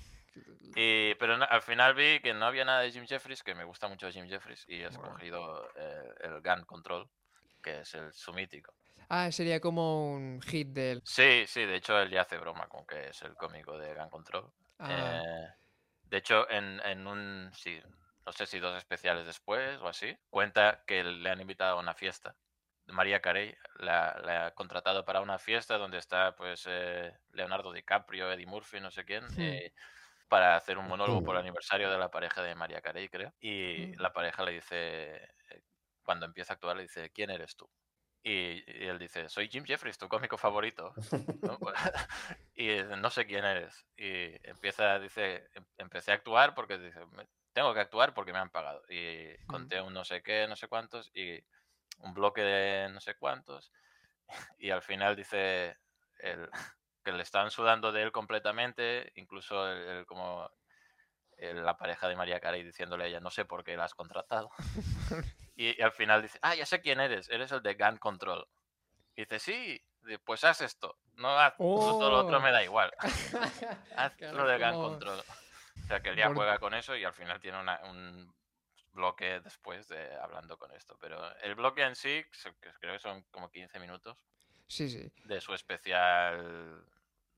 y, pero no- al final vi que no había nada de Jim Jeffries, que me gusta mucho Jim Jeffries, y he Bueno. escogido eh, el Gun Control, que es el su mítico. Ah, sería como un hit del... Sí, sí, de hecho él ya hace broma con que es el cómico de Gun Control. Ah, Eh, de hecho, en, en un, sí, no sé si dos especiales después o así, cuenta que le han invitado a una fiesta. María Carey la, la ha contratado para una fiesta donde está pues eh, Leonardo DiCaprio, Eddie Murphy, no sé quién, Hmm. eh, para hacer un monólogo por el aniversario de la pareja de María Carey, creo. Y Mm. la pareja le dice, eh, cuando empieza a actuar, le dice, ¿quién eres tú? Y, y él dice, soy Jim Jeffries, tu cómico favorito. ¿No? Y dice, no sé quién eres. Y empieza, dice, em- empecé a actuar porque dice, "Me- tengo que actuar porque me han pagado". Y conté un no sé qué, no sé cuántos, y un bloque de no sé cuántos. Y al final dice el, que le están sudando de él completamente, incluso el, el como el- la pareja de María Carey diciéndole a ella, no sé por qué la has contratado. Y, y al final dice, ah, ya sé quién eres, eres el de Gun Control. Y dice, sí, Dice, pues haz esto, no haz lo- todo lo otro Oh. me da igual. Haz Claro, lo de Gun como- Control. O sea que él ya Por- juega con eso y al final tiene una- un bloque después de hablando con esto. Pero el bloque en sí, que creo que son como quince minutos, Sí, sí. de su especial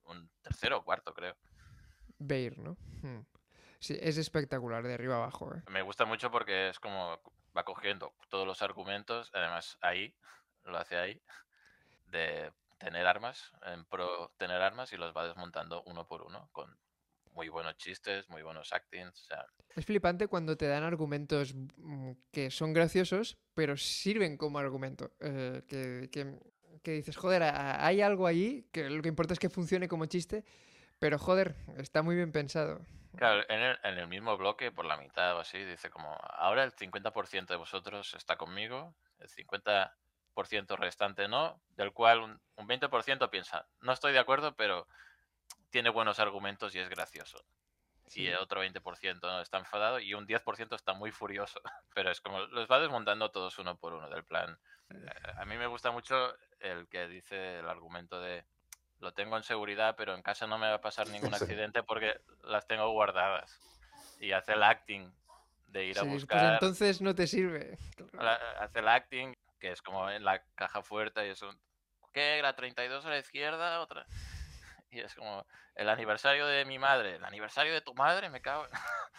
un tercero o cuarto, creo. Beir, ¿no? Hmm. Sí, es espectacular de arriba abajo, ¿eh? Me gusta mucho porque es como va cogiendo todos los argumentos, además ahí, lo hace ahí, de tener armas, en pro tener armas y los va desmontando uno por uno, con muy buenos chistes, muy buenos actings, o sea, Es flipante cuando te dan argumentos mm, que son graciosos, pero sirven como argumento. Eh, que, que- que dices, joder, a- hay algo allí que lo que importa es que funcione como chiste, pero joder, está muy bien pensado. claro, en el, en el mismo bloque, por la mitad o así, dice como, ahora el cincuenta por ciento de vosotros está conmigo, el cincuenta por ciento restante no, del cual un, un veinte por ciento piensa, no estoy de acuerdo, pero tiene buenos argumentos y es gracioso. Y Sí. el otro veinte por ciento está enfadado y un diez por ciento está muy furioso. Pero es como, los va desmontando todos uno por uno, del plan. eh, A mí me gusta mucho el que dice el argumento de, lo tengo en seguridad, pero en casa no me va a pasar ningún Sí. accidente porque las tengo guardadas. Y hace el acting de ir a Sí, pues buscar, entonces no te sirve. la- hace el acting, que es como en la caja fuerte y es un, ¿qué? ¿La treinta y dos a la izquierda? Otra. Y es como, el aniversario de mi madre, el aniversario de tu madre, me cago. en-".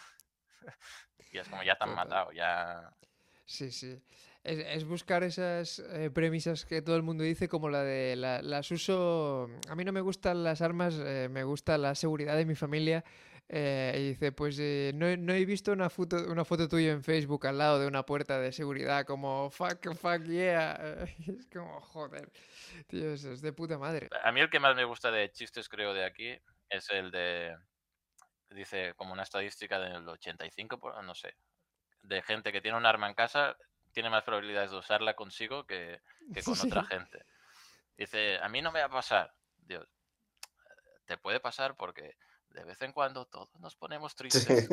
Y es como, ya te han Total. matado, ya... Sí, sí. Es, es buscar esas eh, premisas que todo el mundo dice, como la de la- las uso. A mí no me gustan las armas, eh, me gusta la seguridad de mi familia. Eh, y dice, pues eh, no, he- no he visto una foto, una foto tuya en Facebook al lado de una puerta de seguridad, como fuck, fuck, yeah. Es como, joder, tío, eso es de puta madre. A mí el que más me gusta de chistes, creo, de aquí, es el de... Dice, como una estadística del ochenta y cinco, por, no sé, de gente que tiene un arma en casa, tiene más probabilidades de usarla consigo que, que con otra Sí. gente. Dice, a mí no me va a pasar. Dios, te puede pasar porque de vez en cuando todos nos ponemos Sí. tristes.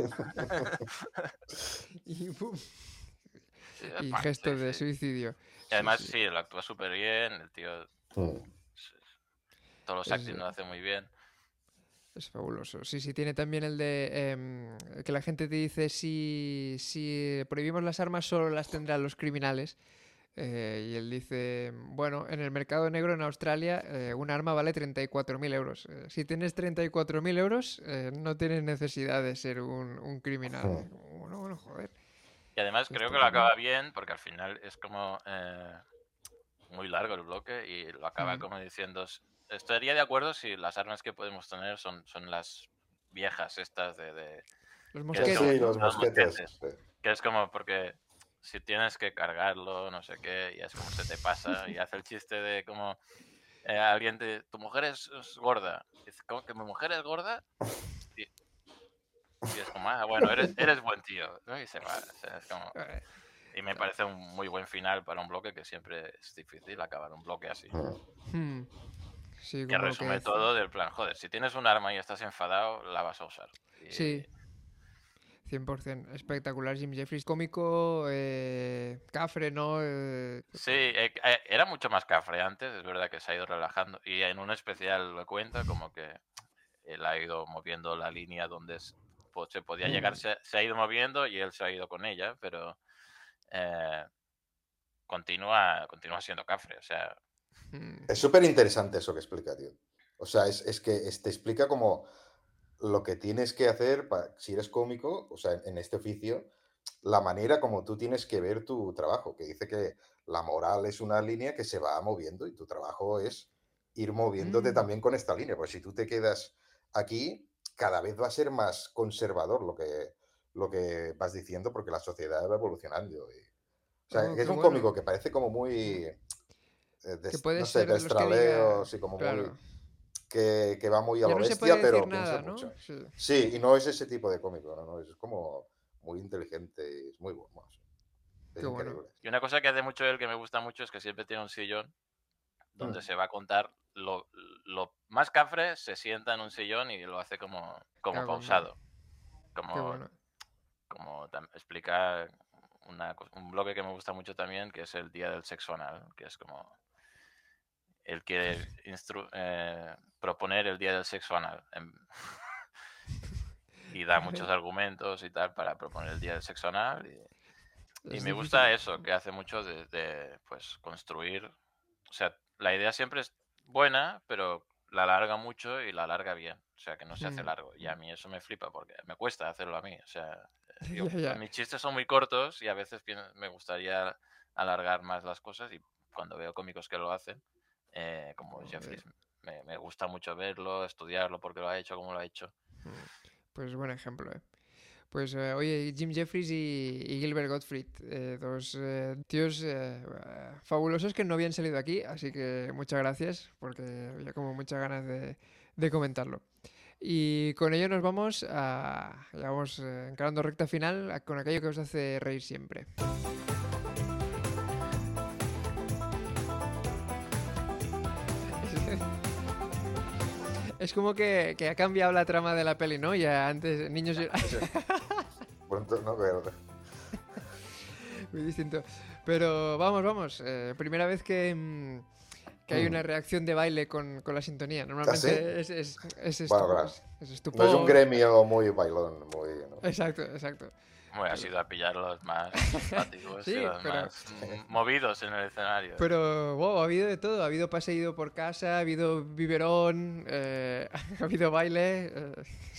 Y, pum, Sí, y pa, gesto sí, de sí. suicidio. Y Sí, además, sí. sí, lo actúa súper bien, el tío, Mm. todos los Es, actings eh, lo hace muy bien. Es fabuloso. Sí, sí, tiene también el de em, que la gente te dice si, si prohibimos las armas solo las tendrán los criminales. Eh, y él dice, bueno, en el mercado negro en Australia eh, un arma vale treinta y cuatro mil euros. Eh, si tienes treinta y cuatro mil euros eh, no tienes necesidad de ser un, un criminal. Mm. Como, Bueno, bueno, joder. Y además Está creo que lo estupendo. acaba bien porque al final es como eh, muy largo el bloque y lo acaba Mm. como diciendo, estaría de acuerdo si las armas que podemos tener son, son las viejas estas de... de Los que es Sí, como, mosquetes, sí, ¿no? los los mosquetes. mosquetes, Sí. que es como porque si tienes que cargarlo, no sé qué, y es como se te pasa y hace el chiste de como eh, alguien te, tu mujer es, es gorda, dice, ¿cómo que mi mujer es gorda? Y, y es como, ah, bueno, eres, eres buen tío, ¿no? Y se va, o sea, es como... Eh, Y me parece un muy buen final para un bloque que siempre es difícil acabar un bloque así. Mm. hmm. Sí, Que como lo que resume dice. todo del plan, joder, si tienes un arma y estás enfadado, la vas a usar. Y, Sí, cien por ciento. Espectacular Jim Jeffries. Cómico, eh, cafre, ¿no? Eh, sí, eh, eh, era mucho más cafre antes, es verdad que se ha ido relajando. Y en un especial lo cuenta como que él ha ido moviendo la línea donde es- pues, se podía llegar, se, se ha ido moviendo y él se ha ido con ella, pero eh, continúa, continúa siendo cafre, o sea, mm, Es súper interesante eso que explica, tío. O sea, es, es que es- te explica como lo que tienes que hacer pa- si eres cómico, o sea, en, en este oficio, la manera como tú tienes que ver tu trabajo, que dice que la moral es una línea que se va moviendo y tu trabajo es ir moviéndote mm. también con esta línea. Pues si tú te quedas aquí, cada vez va a ser más conservador lo que, lo que vas diciendo porque la sociedad va evolucionando. y- o sea, Oh, que qué es un bueno. cómico que parece como muy, Mm. eh, Que des- no puedes sé, ser de los que diga... destraleo, sí, como muy, Claro. que, que va muy a Ya lo no se puede bestia, decir pero piensa nada, ¿no? mucho. Sí. Sí, y no es ese tipo de cómico, no, no, es como muy inteligente, es muy bueno, es Qué bueno. increíble. y una cosa que hace mucho él que me gusta mucho es que siempre tiene un sillón donde Mm. se va a contar lo, lo más cafre, se sienta en un sillón y lo hace como, como Cago en mí. pausado. Qué Como, bueno. como tam- explica una, co- un bloque que me gusta mucho también, que es el día del sexo anal, que es como el que instru- eh, proponer el día del sexo anal. en- y da muchos argumentos y tal para proponer el día del sexo anal. Y, y Es me difícil. gusta eso, que hace mucho de, de, pues construir. O sea, la idea siempre es buena, pero la alarga mucho y la alarga bien. O sea, que no se hace Mm. largo. Y a mí eso me flipa porque me cuesta hacerlo a mí. O sea, yo- Ya, ya. mis chistes son muy cortos y a veces pien- me gustaría alargar más las cosas y cuando veo cómicos que lo hacen, eh, como Joder. Jeffries, me, me gusta mucho verlo, estudiarlo, porque lo ha hecho, cómo lo ha hecho. Pues buen ejemplo, ¿eh? Pues eh, oye, Jim Jeffries y, y Gilbert Gottfried, eh, dos eh, tíos eh, fabulosos que no habían salido aquí, así que muchas gracias porque había como muchas ganas de, de comentarlo. Y con ello nos vamos a, ya vamos eh, encarando recta final a- con aquello que os hace reír siempre. Es como que, que ha cambiado la trama de la peli, ¿no? Ya antes, niños... Pronto, no veo. Muy distinto. Pero vamos, vamos. eh, primera vez que, mm, que hay Mm. una reacción de baile con, con la sintonía. Normalmente ¿Ah, es, es, es, Bueno, estupo- claro. es- es No estupor. es un gremio muy bailón, muy... ¿no? Exacto, exacto. Bueno, ha sido a pillar los más simpáticos Sí, y los pero- más mm, movidos en el escenario. Pero, wow, ha habido de todo. Ha habido paseído por casa, ha habido biberón, eh, ha habido baile. eh.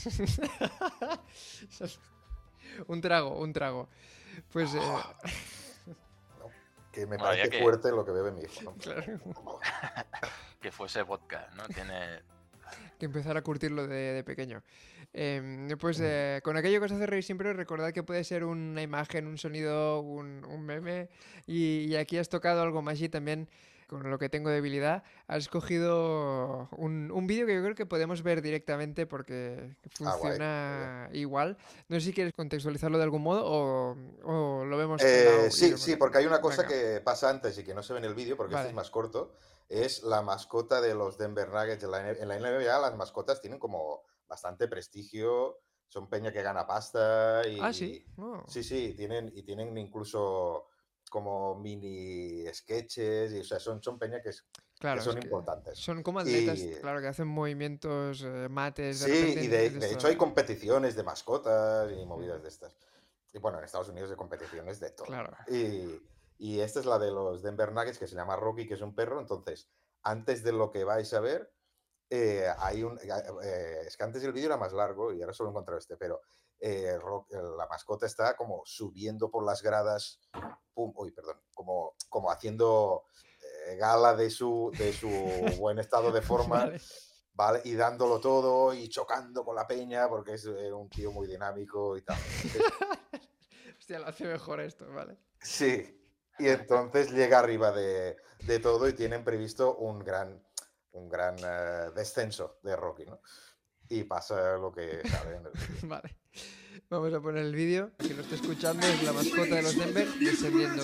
Un trago, un trago. Pues, eh, No, que me Bueno, ya parece que- fuerte lo que bebe mi hijo. ¿no? claro, Que fuese vodka, ¿no? Tiene... que empezar a curtirlo de, de pequeño. Em, pues eh, con aquello que os hace reír siempre, recordad que puede ser una imagen, un sonido, un, un meme. Y, y aquí has tocado algo más y también, con lo que tengo debilidad, has cogido un, un vídeo que yo creo que podemos ver directamente porque Ah, guay, funciona igual. No sé si quieres contextualizarlo de algún modo o, o lo vemos Eh, pegado y sí, vemos- sí, porque hay una cosa Venga. que pasa antes y que no se ve en el vídeo, porque Vale. este es más corto, es la mascota de los Denver Nuggets. En la, N- en la N B A las mascotas tienen como bastante prestigio, son peña que gana pasta y... Ah, sí. Oh. Sí, sí, tienen, y tienen incluso como mini sketches, y, o sea, son, son peña que, es- Claro, que son es que importantes. son como atletas, Y- claro, que hacen movimientos, eh, mates, de Sí, repente. y en- de, es de esto- hecho hay competiciones de mascotas y movidas de estas. Y bueno, en Estados Unidos hay competiciones de todo. Claro. Y, y esta es la de los Denver Nuggets, que se llama Rocky, que es un perro. Entonces, antes de lo que vais a ver, eh, hay un... eh, es que antes el vídeo era más largo y ahora solo he encontrado este, pero eh, Ro- eh, la mascota está como subiendo por las gradas, pum, uy, perdón, como, como haciendo eh, gala de su, de su buen estado de forma. Vale. ¿Vale? Y dándolo todo y chocando con la peña porque es eh, un tío muy dinámico y tal. Entonces, Hostia, lo hace mejor esto, vale. sí, y entonces llega arriba de, de todo y tienen previsto un gran, un gran eh, descenso de Rocky, ¿no? Y pasa lo que sale en el vídeo. Vale. Vamos a poner el vídeo. Quien lo esté escuchando es la mascota de los Denver descendiendo.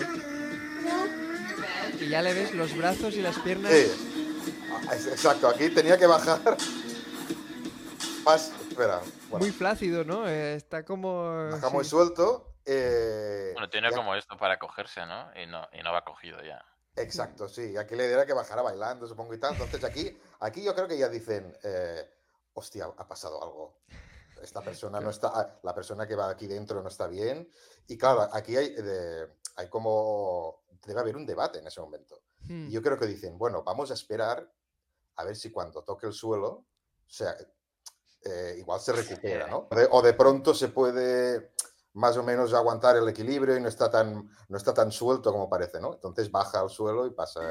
Y ya le ves los brazos y las piernas. Sí, ah, es- exacto, aquí tenía que bajar más, espera, bueno, Muy flácido, ¿no? Eh, está como. baja sí. muy suelto. eh, Bueno, tiene y como esto para cogerse, ¿no? Y no, y no va cogido ya. Exacto, sí. Aquí la idea era que bajara bailando, supongo, y tal. Entonces aquí, aquí yo creo que ya dicen, eh, hostia, ha pasado algo. Esta persona no está, ah, la persona que va aquí dentro no está bien. Y claro, aquí hay, eh, hay como, debe haber un debate en ese momento. Hmm. Y yo creo que dicen, bueno, vamos a esperar a ver si cuando toque el suelo, o sea, eh, igual se recupera, ¿no? De- o de pronto se puede más o menos aguantar el equilibrio y no está tan, no está tan suelto como parece, ¿no? Entonces baja al suelo y pasa...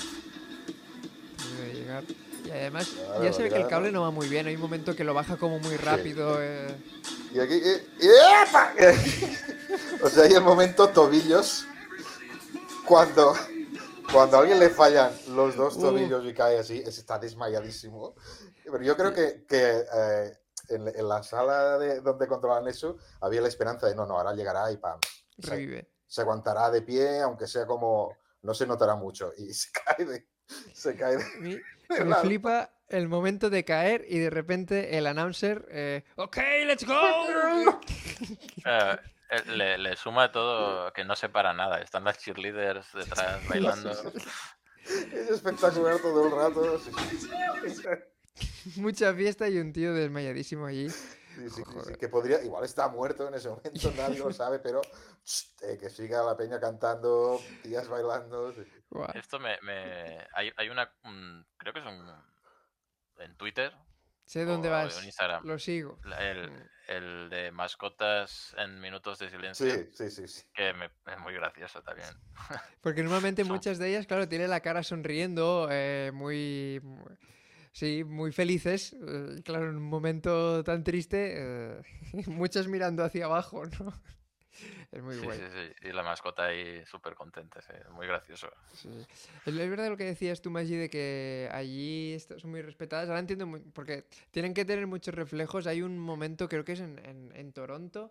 Debe llegar. Y además, Claro, ya se ve que el claro. cable no va muy bien. Hay un momento que lo baja como muy rápido. eh. Y aquí... y- y- ¡epa! O sea, hay el momento tobillos cuando... Cuando a alguien le fallan los dos Uh. tobillos y cae así, está desmayadísimo. Pero yo creo que, que eh, en, en la sala de, donde controlan eso había la esperanza de no, no, ahora llegará y pam. Se, Revive. se aguantará de pie, aunque sea como... No se notará mucho. Y se cae de... Se cae de... A mí de me lado. flipa el momento de caer y de repente el announcer. Eh, ok, let's go. Eh, eh, le, le suma todo que no se para nada. Están las cheerleaders detrás bailando. Es espectacular todo el rato. Sí, sí. Mucha fiesta y un tío desmayadísimo allí. Sí, sí, sí, sí, Joder. que podría, igual está muerto en ese momento, nadie lo sabe, pero ch, eh, que siga la peña cantando, tías bailando. Sí. Guau. Esto me... me- hay, hay una... un- creo que es un en Twitter. Sé dónde o vas. En Instagram. Lo sigo. El, Mm. el de mascotas en minutos de silencio. Sí, sí, sí, sí. Que me, es muy gracioso también. Porque normalmente Son- muchas de ellas, claro, tienen la cara sonriendo, eh, muy, muy- sí, muy felices. eh, claro, en un momento tan triste, eh, muchas mirando hacia abajo, ¿no? Es muy Sí, guay. sí, sí. Y la mascota ahí súper contenta, sí, muy gracioso. Sí. Es es verdad lo que decías tú, Maggi, de que allí est- son muy respetadas. Ahora entiendo, muy- porque tienen que tener muchos reflejos. Hay un momento, creo que es en, en- en Toronto,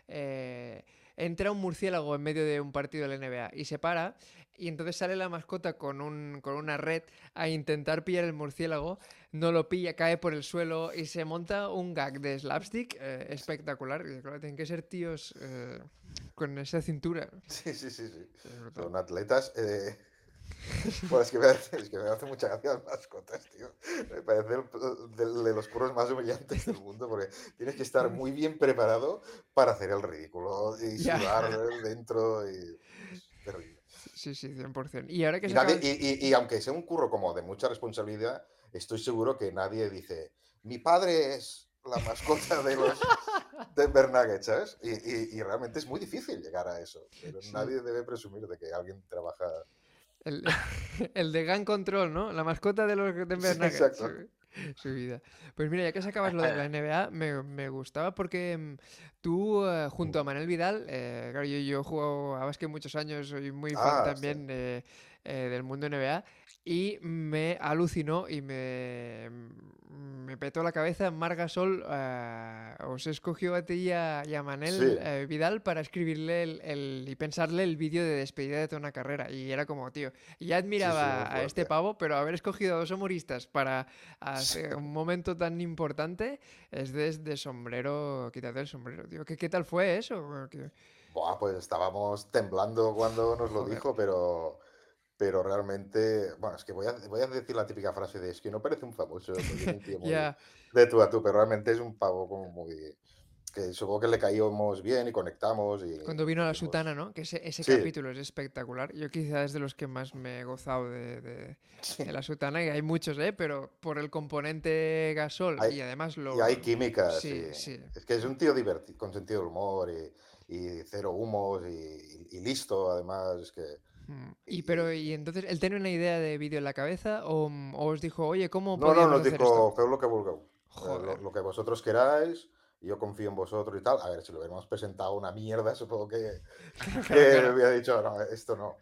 eh, entra un murciélago en medio de un partido de la N B A y se para, y entonces sale la mascota con, un, con una red a intentar pillar el murciélago, no lo pilla, cae por el suelo y se monta un gag de slapstick eh, espectacular. Y claro, tienen que ser tíos eh, con esa cintura. Sí, sí, sí, sí. Es brutal. Son atletas. eh, Bueno, es que, me hace, es que me hace mucha gracia las mascotas, tío. Me parece el- de, de los curros más humillantes del mundo, porque tienes que estar muy bien preparado para hacer el ridículo y Ya. sudar dentro y... Es terrible. Sí, sí, cien por ciento. Y ahora que Y, se nadie, acaba... y, y- y aunque sea un curro como de mucha responsabilidad, estoy seguro que nadie dice, mi padre es la mascota de los Denver Nuggets, ¿sabes? Y, y- y realmente es muy difícil llegar a eso, pero Sí. nadie debe presumir de que alguien trabaja... El, el de Gun Control, ¿no? La mascota de los Denver Sí, Nuggets. exacto. Su, su vida. Pues mira, ya que sacabas lo de la N B A, me, me gustaba porque mm, tú, eh, junto a Manel Vidal, eh, claro, yo, yo juego a básquet muchos años, soy muy fan Ah, hostia. también eh, eh, del mundo N B A, y me alucinó y me, me petó la cabeza. Marc Gasol eh, os escogió a ti y a, y a Manel Sí. eh, Vidal para escribirle el, el- y pensarle el vídeo de despedida de toda una carrera. Y era como, tío, ya admiraba Sí, sí, muy a este fuerte. pavo, pero haber escogido a dos humoristas para hacer un momento tan importante es desde sombrero, quítate el sombrero, tío. ¿Qué, qué tal fue eso? Que- Buah, pues estábamos temblando cuando nos lo Joder. dijo, pero, pero realmente, bueno, es que voy a, voy a decir la típica frase de es que no parece un famoso, porque es un tío muy Ya, de tú a tú, pero realmente es un pavo como muy, que supongo que le caíamos bien y conectamos y cuando vino a la hicimos... Sutana, ¿no? Que ese, ese Sí, capítulo es espectacular. Yo quizás es de los que más me he gozado de, de- sí, de la Sutana, y hay muchos, ¿eh? Pero por el componente Gasol hay, y además y lo... hay química, sí. Sí, sí. Es que es un tío divertido, con sentido del humor y, y cero humos y, y- y listo, además, es que... Mm. Y pero, y- ¿y entonces él tenía una idea de vídeo en la cabeza o, mm, o os dijo, oye, ¿cómo No, no, podíamos nos hacer esto? dijo, feu lo que vulgueu. Eh, Lo, Joder. lo que vosotros queráis, yo confío en vosotros y tal. A ver, si lo hubiéramos presentado una mierda, supongo que, Claro, que me claro. hubiera dicho, no, esto no.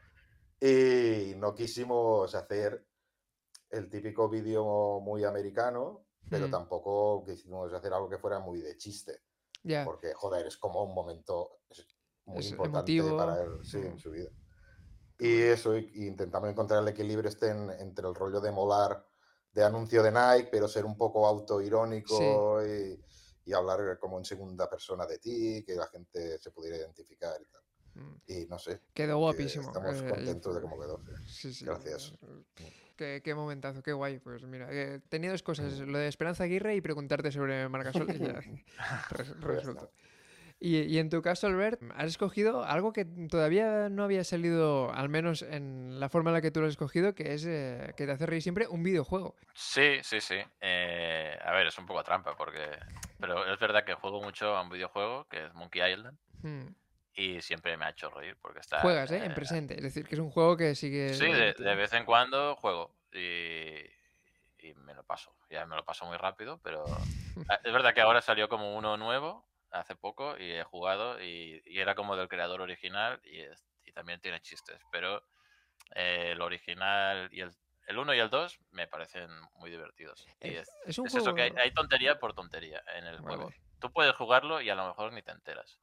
Y no quisimos hacer el típico vídeo muy americano, pero Mm, tampoco quisimos hacer algo que fuera muy de chiste, ya, porque, joder, es como un momento es muy es importante emotivo. para él, sí, Mm, en su vida. qué Y bueno. eso, y, y intentamos encontrar el equilibrio este en- entre el rollo de molar de anuncio de Nike, pero ser un poco Sí, autoirónico y, y hablar como en segunda persona de ti, que la gente se pudiera identificar y tal. mm, Y no sé, quedó que guapísimo. estamos eh, y contentos de fue- cómo quedó. Sí, Sí. sí. Gracias. eh, Qué, qué momentazo, qué guay. Pues mira, eh, tenía dos cosas, Mm. lo de Esperanza Aguirre y preguntarte sobre Marc Gasol y ya res- Pues ya resuelto. está. Y, y en tu caso, Albert, has escogido algo que todavía no había salido, al menos en la forma en la que tú lo has escogido, que es eh, que te hace reír siempre un videojuego. Sí, sí, sí. Eh, a ver, es un poco trampa porque... Pero es verdad que juego mucho a un videojuego que es Monkey Island Hmm. y siempre me ha hecho reír porque está... Juegas, ¿eh? En eh, presente. Es decir, que es un juego que sigue... Sí, de, de vez en cuando juego y, y me lo paso. Ya me lo paso muy rápido, pero ah, es verdad que ahora salió como uno nuevo hace poco y he jugado y, y era como del creador original y, es- y también tiene chistes, pero eh, el original y el, el uno y el dos me parecen muy divertidos. Y Es, es, es un es eso, que hay, juego... hay tontería por tontería en el juego. Vale. Tú puedes jugarlo y a lo mejor ni te enteras.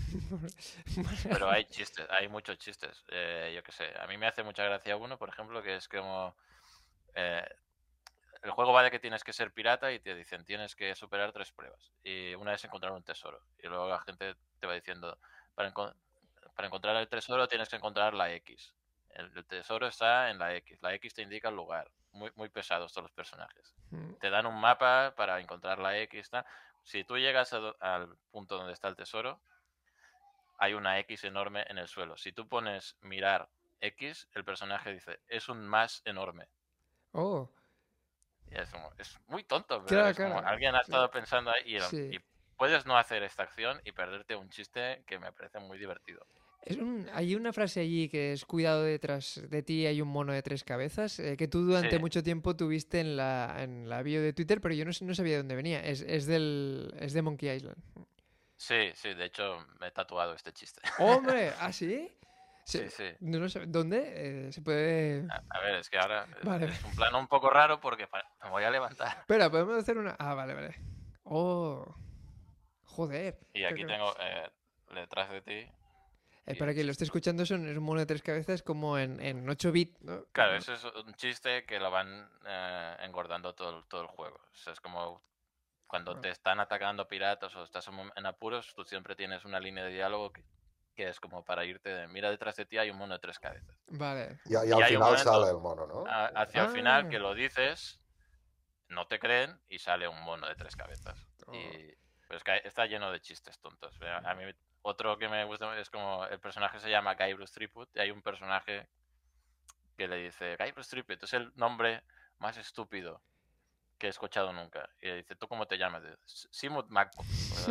Pero hay chistes, hay muchos chistes. Eh, yo qué sé, a mí me hace mucha gracia uno, por ejemplo, que es como... eh, el juego va de que tienes que ser pirata y te dicen tienes que superar tres pruebas. Y una es encontrar un tesoro. Y luego la gente te va diciendo, para, encon- para encontrar el tesoro tienes que encontrar la X. El, el tesoro está en la X. La X te indica el lugar. Muy, muy pesados todos los personajes. Mm, Te dan un mapa para encontrar la X. tal. Si tú llegas a do- al punto donde está el tesoro, hay una X enorme en el suelo. Si tú pones mirar X, el personaje dice, es un más enorme. Oh, Y es, como, es muy tonto, pero Claro, es como claro. alguien ha Sí. estado pensando ahí y, Sí. y puedes no hacer esta acción y perderte un chiste que me parece muy divertido. Es un, hay una frase allí que es cuidado detrás de ti hay un mono de tres cabezas, eh, que tú durante Sí. mucho tiempo tuviste en la, en la bio de Twitter, pero yo no, no sabía de dónde venía. Es, es, del, es de Monkey Island. Sí, sí, de hecho me he tatuado este chiste. ¡Hombre! ¿Ah, sí? Sí, sí. No lo sé. ¿Dónde? Eh, se puede... A, a ver, es que ahora es- Vale. es un plano un poco raro porque pa- me voy a levantar. Espera, podemos hacer una... Ah, vale, vale. Oh... Joder. Y aquí Creo que- tengo eh, detrás de ti. Eh, y para el quien lo chiste. esté escuchando, son, es un mono de tres cabezas como en, en ocho bits, ¿no? Claro, eso es un chiste que lo van eh, engordando todo, el- todo el juego. O sea, es como cuando Ah. te están atacando piratas o estás en, en apuros, tú siempre tienes una línea de diálogo que, que es como para irte de, mira detrás de ti hay un mono de tres cabezas. Vale. Y, y Y al hay un final momento- sale el mono, ¿no? A- hacia el Ah. final que lo dices, no te creen y sale un mono de tres cabezas. Oh. Y, pero es que está lleno de chistes tontos. A mí otro que me gusta es como el personaje se llama Guybrush Threepwood y hay un personaje que le dice Guybrush Threepwood es el nombre más estúpido que he escuchado nunca. Y le dice, ¿tú cómo te llamas? Simut MacBook.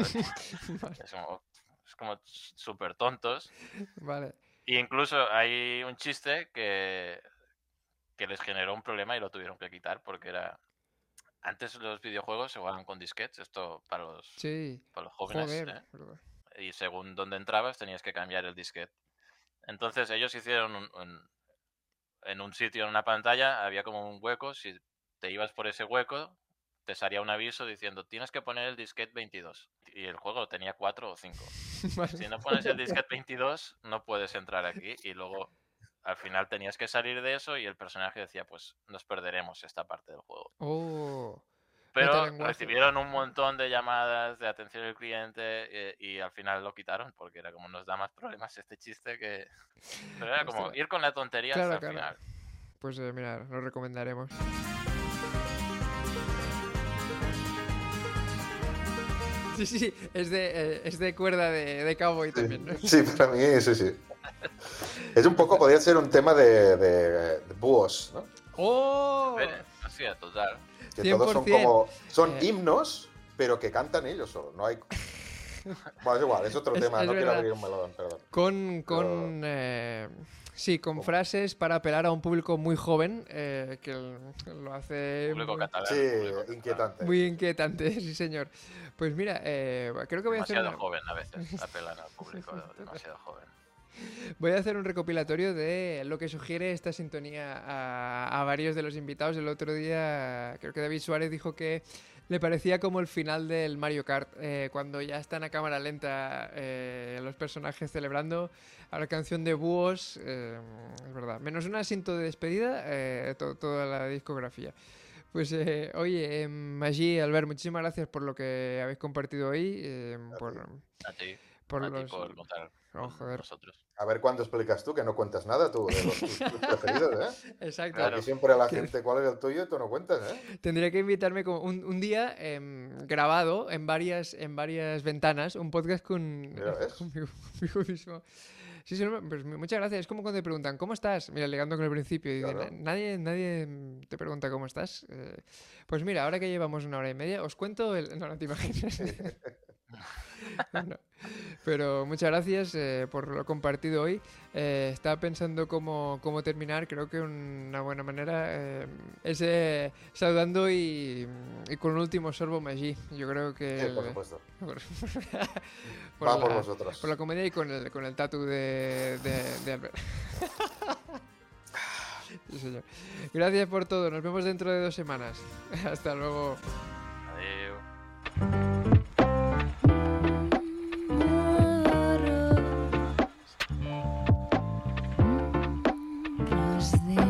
Es como, es como súper tontos. Vale. Y incluso hay un chiste que, que les generó un problema y lo tuvieron que quitar porque era... Antes los videojuegos se jugaban con disquetes, esto para los, Sí. para los jóvenes. Joder. ¿eh? verdad. Y según donde entrabas tenías que cambiar el disquete. Entonces ellos hicieron un, un- en un sitio, en una pantalla, había como un hueco. Si te ibas por ese hueco, te salía un aviso diciendo tienes que poner el disquete veintidós. Y el juego tenía cuatro o cinco. Vale. Si no pones el disquete veintidós, no puedes entrar aquí. Y luego al final tenías que salir de eso y el personaje decía, pues nos perderemos esta parte del juego. Oh. Pero Metalenguaje. recibieron un montón de llamadas de atención al cliente eh, y al final lo quitaron porque era como nos da más problemas este chiste que... Pero era como Ostras. ir con la tontería Claro, hasta el claro. final. Pues eh, mira, lo recomendaremos. Sí, sí, es de, eh, es de cuerda de, de cowboy también, ¿no? Sí, para mí, sí, sí. Es un poco, podría ser un tema de, de, de búhos, ¿no? ¡Oh! Pero, así, total. Que cien por todos son cien. como. Son Eh. himnos, pero que cantan ellos solo. No hay. Bueno, es igual, es otro Es- tema. es no quiero verdad. abrir un melón, perdón. Con, con eh, sí, con frases para apelar a un público muy joven, eh, que l- lo hace Público muy, catalán. Sí, público catalán. inquietante. muy inquietante, sí señor. Pues mira, eh, creo que voy a hacer Demasiado una- joven a veces. Apelan al público demasiado joven. Voy a hacer un recopilatorio de lo que sugiere esta sintonía a, a varios de los invitados. El otro día creo que David Suárez dijo que le parecía como el final del Mario Kart, eh, cuando ya están a cámara lenta eh, los personajes celebrando a la canción de Búhos. Eh, es verdad, menos un asiento de despedida, eh, to- toda la discografía. Pues eh, oye, eh, Magí, Albert, muchísimas gracias por lo que habéis compartido hoy, eh, por, A ti, por a ti los... por contar Oh, con joder. nosotros. A ver cuándo explicas tú, que no cuentas nada tú de los tus, tus preferidos, ¿eh? Exacto. Claro. Aquí siempre a la Que- gente, ¿cuál es el tuyo? Tú no cuentas, ¿eh? Tendría que invitarme como un, un día em, grabado en varias, en varias ventanas, un podcast con, Ya ves. conmigo, conmigo mismo. Sí, sí, no, pues muchas gracias. Es como cuando te preguntan, ¿cómo estás? Mira, ligando con el principio. Y dicen, Claro. nadie, nadie mm, te pregunta cómo estás. Eh, pues mira, ahora que llevamos una hora y media, os cuento el... No, no te imaginas. No. Pero muchas gracias eh, por lo compartido hoy. Eh, estaba pensando cómo, cómo terminar. Creo que una buena manera eh, es eh, saludando y, y con un último sorbo Magí. Yo creo que... Sí, el- por supuesto. por, Va la, por vosotros. por la comedia y con el, con el tatu de, de, de Albert. Sí, señor. Gracias por todo. Nos vemos dentro de dos semanas. Hasta luego. Adiós. Morros de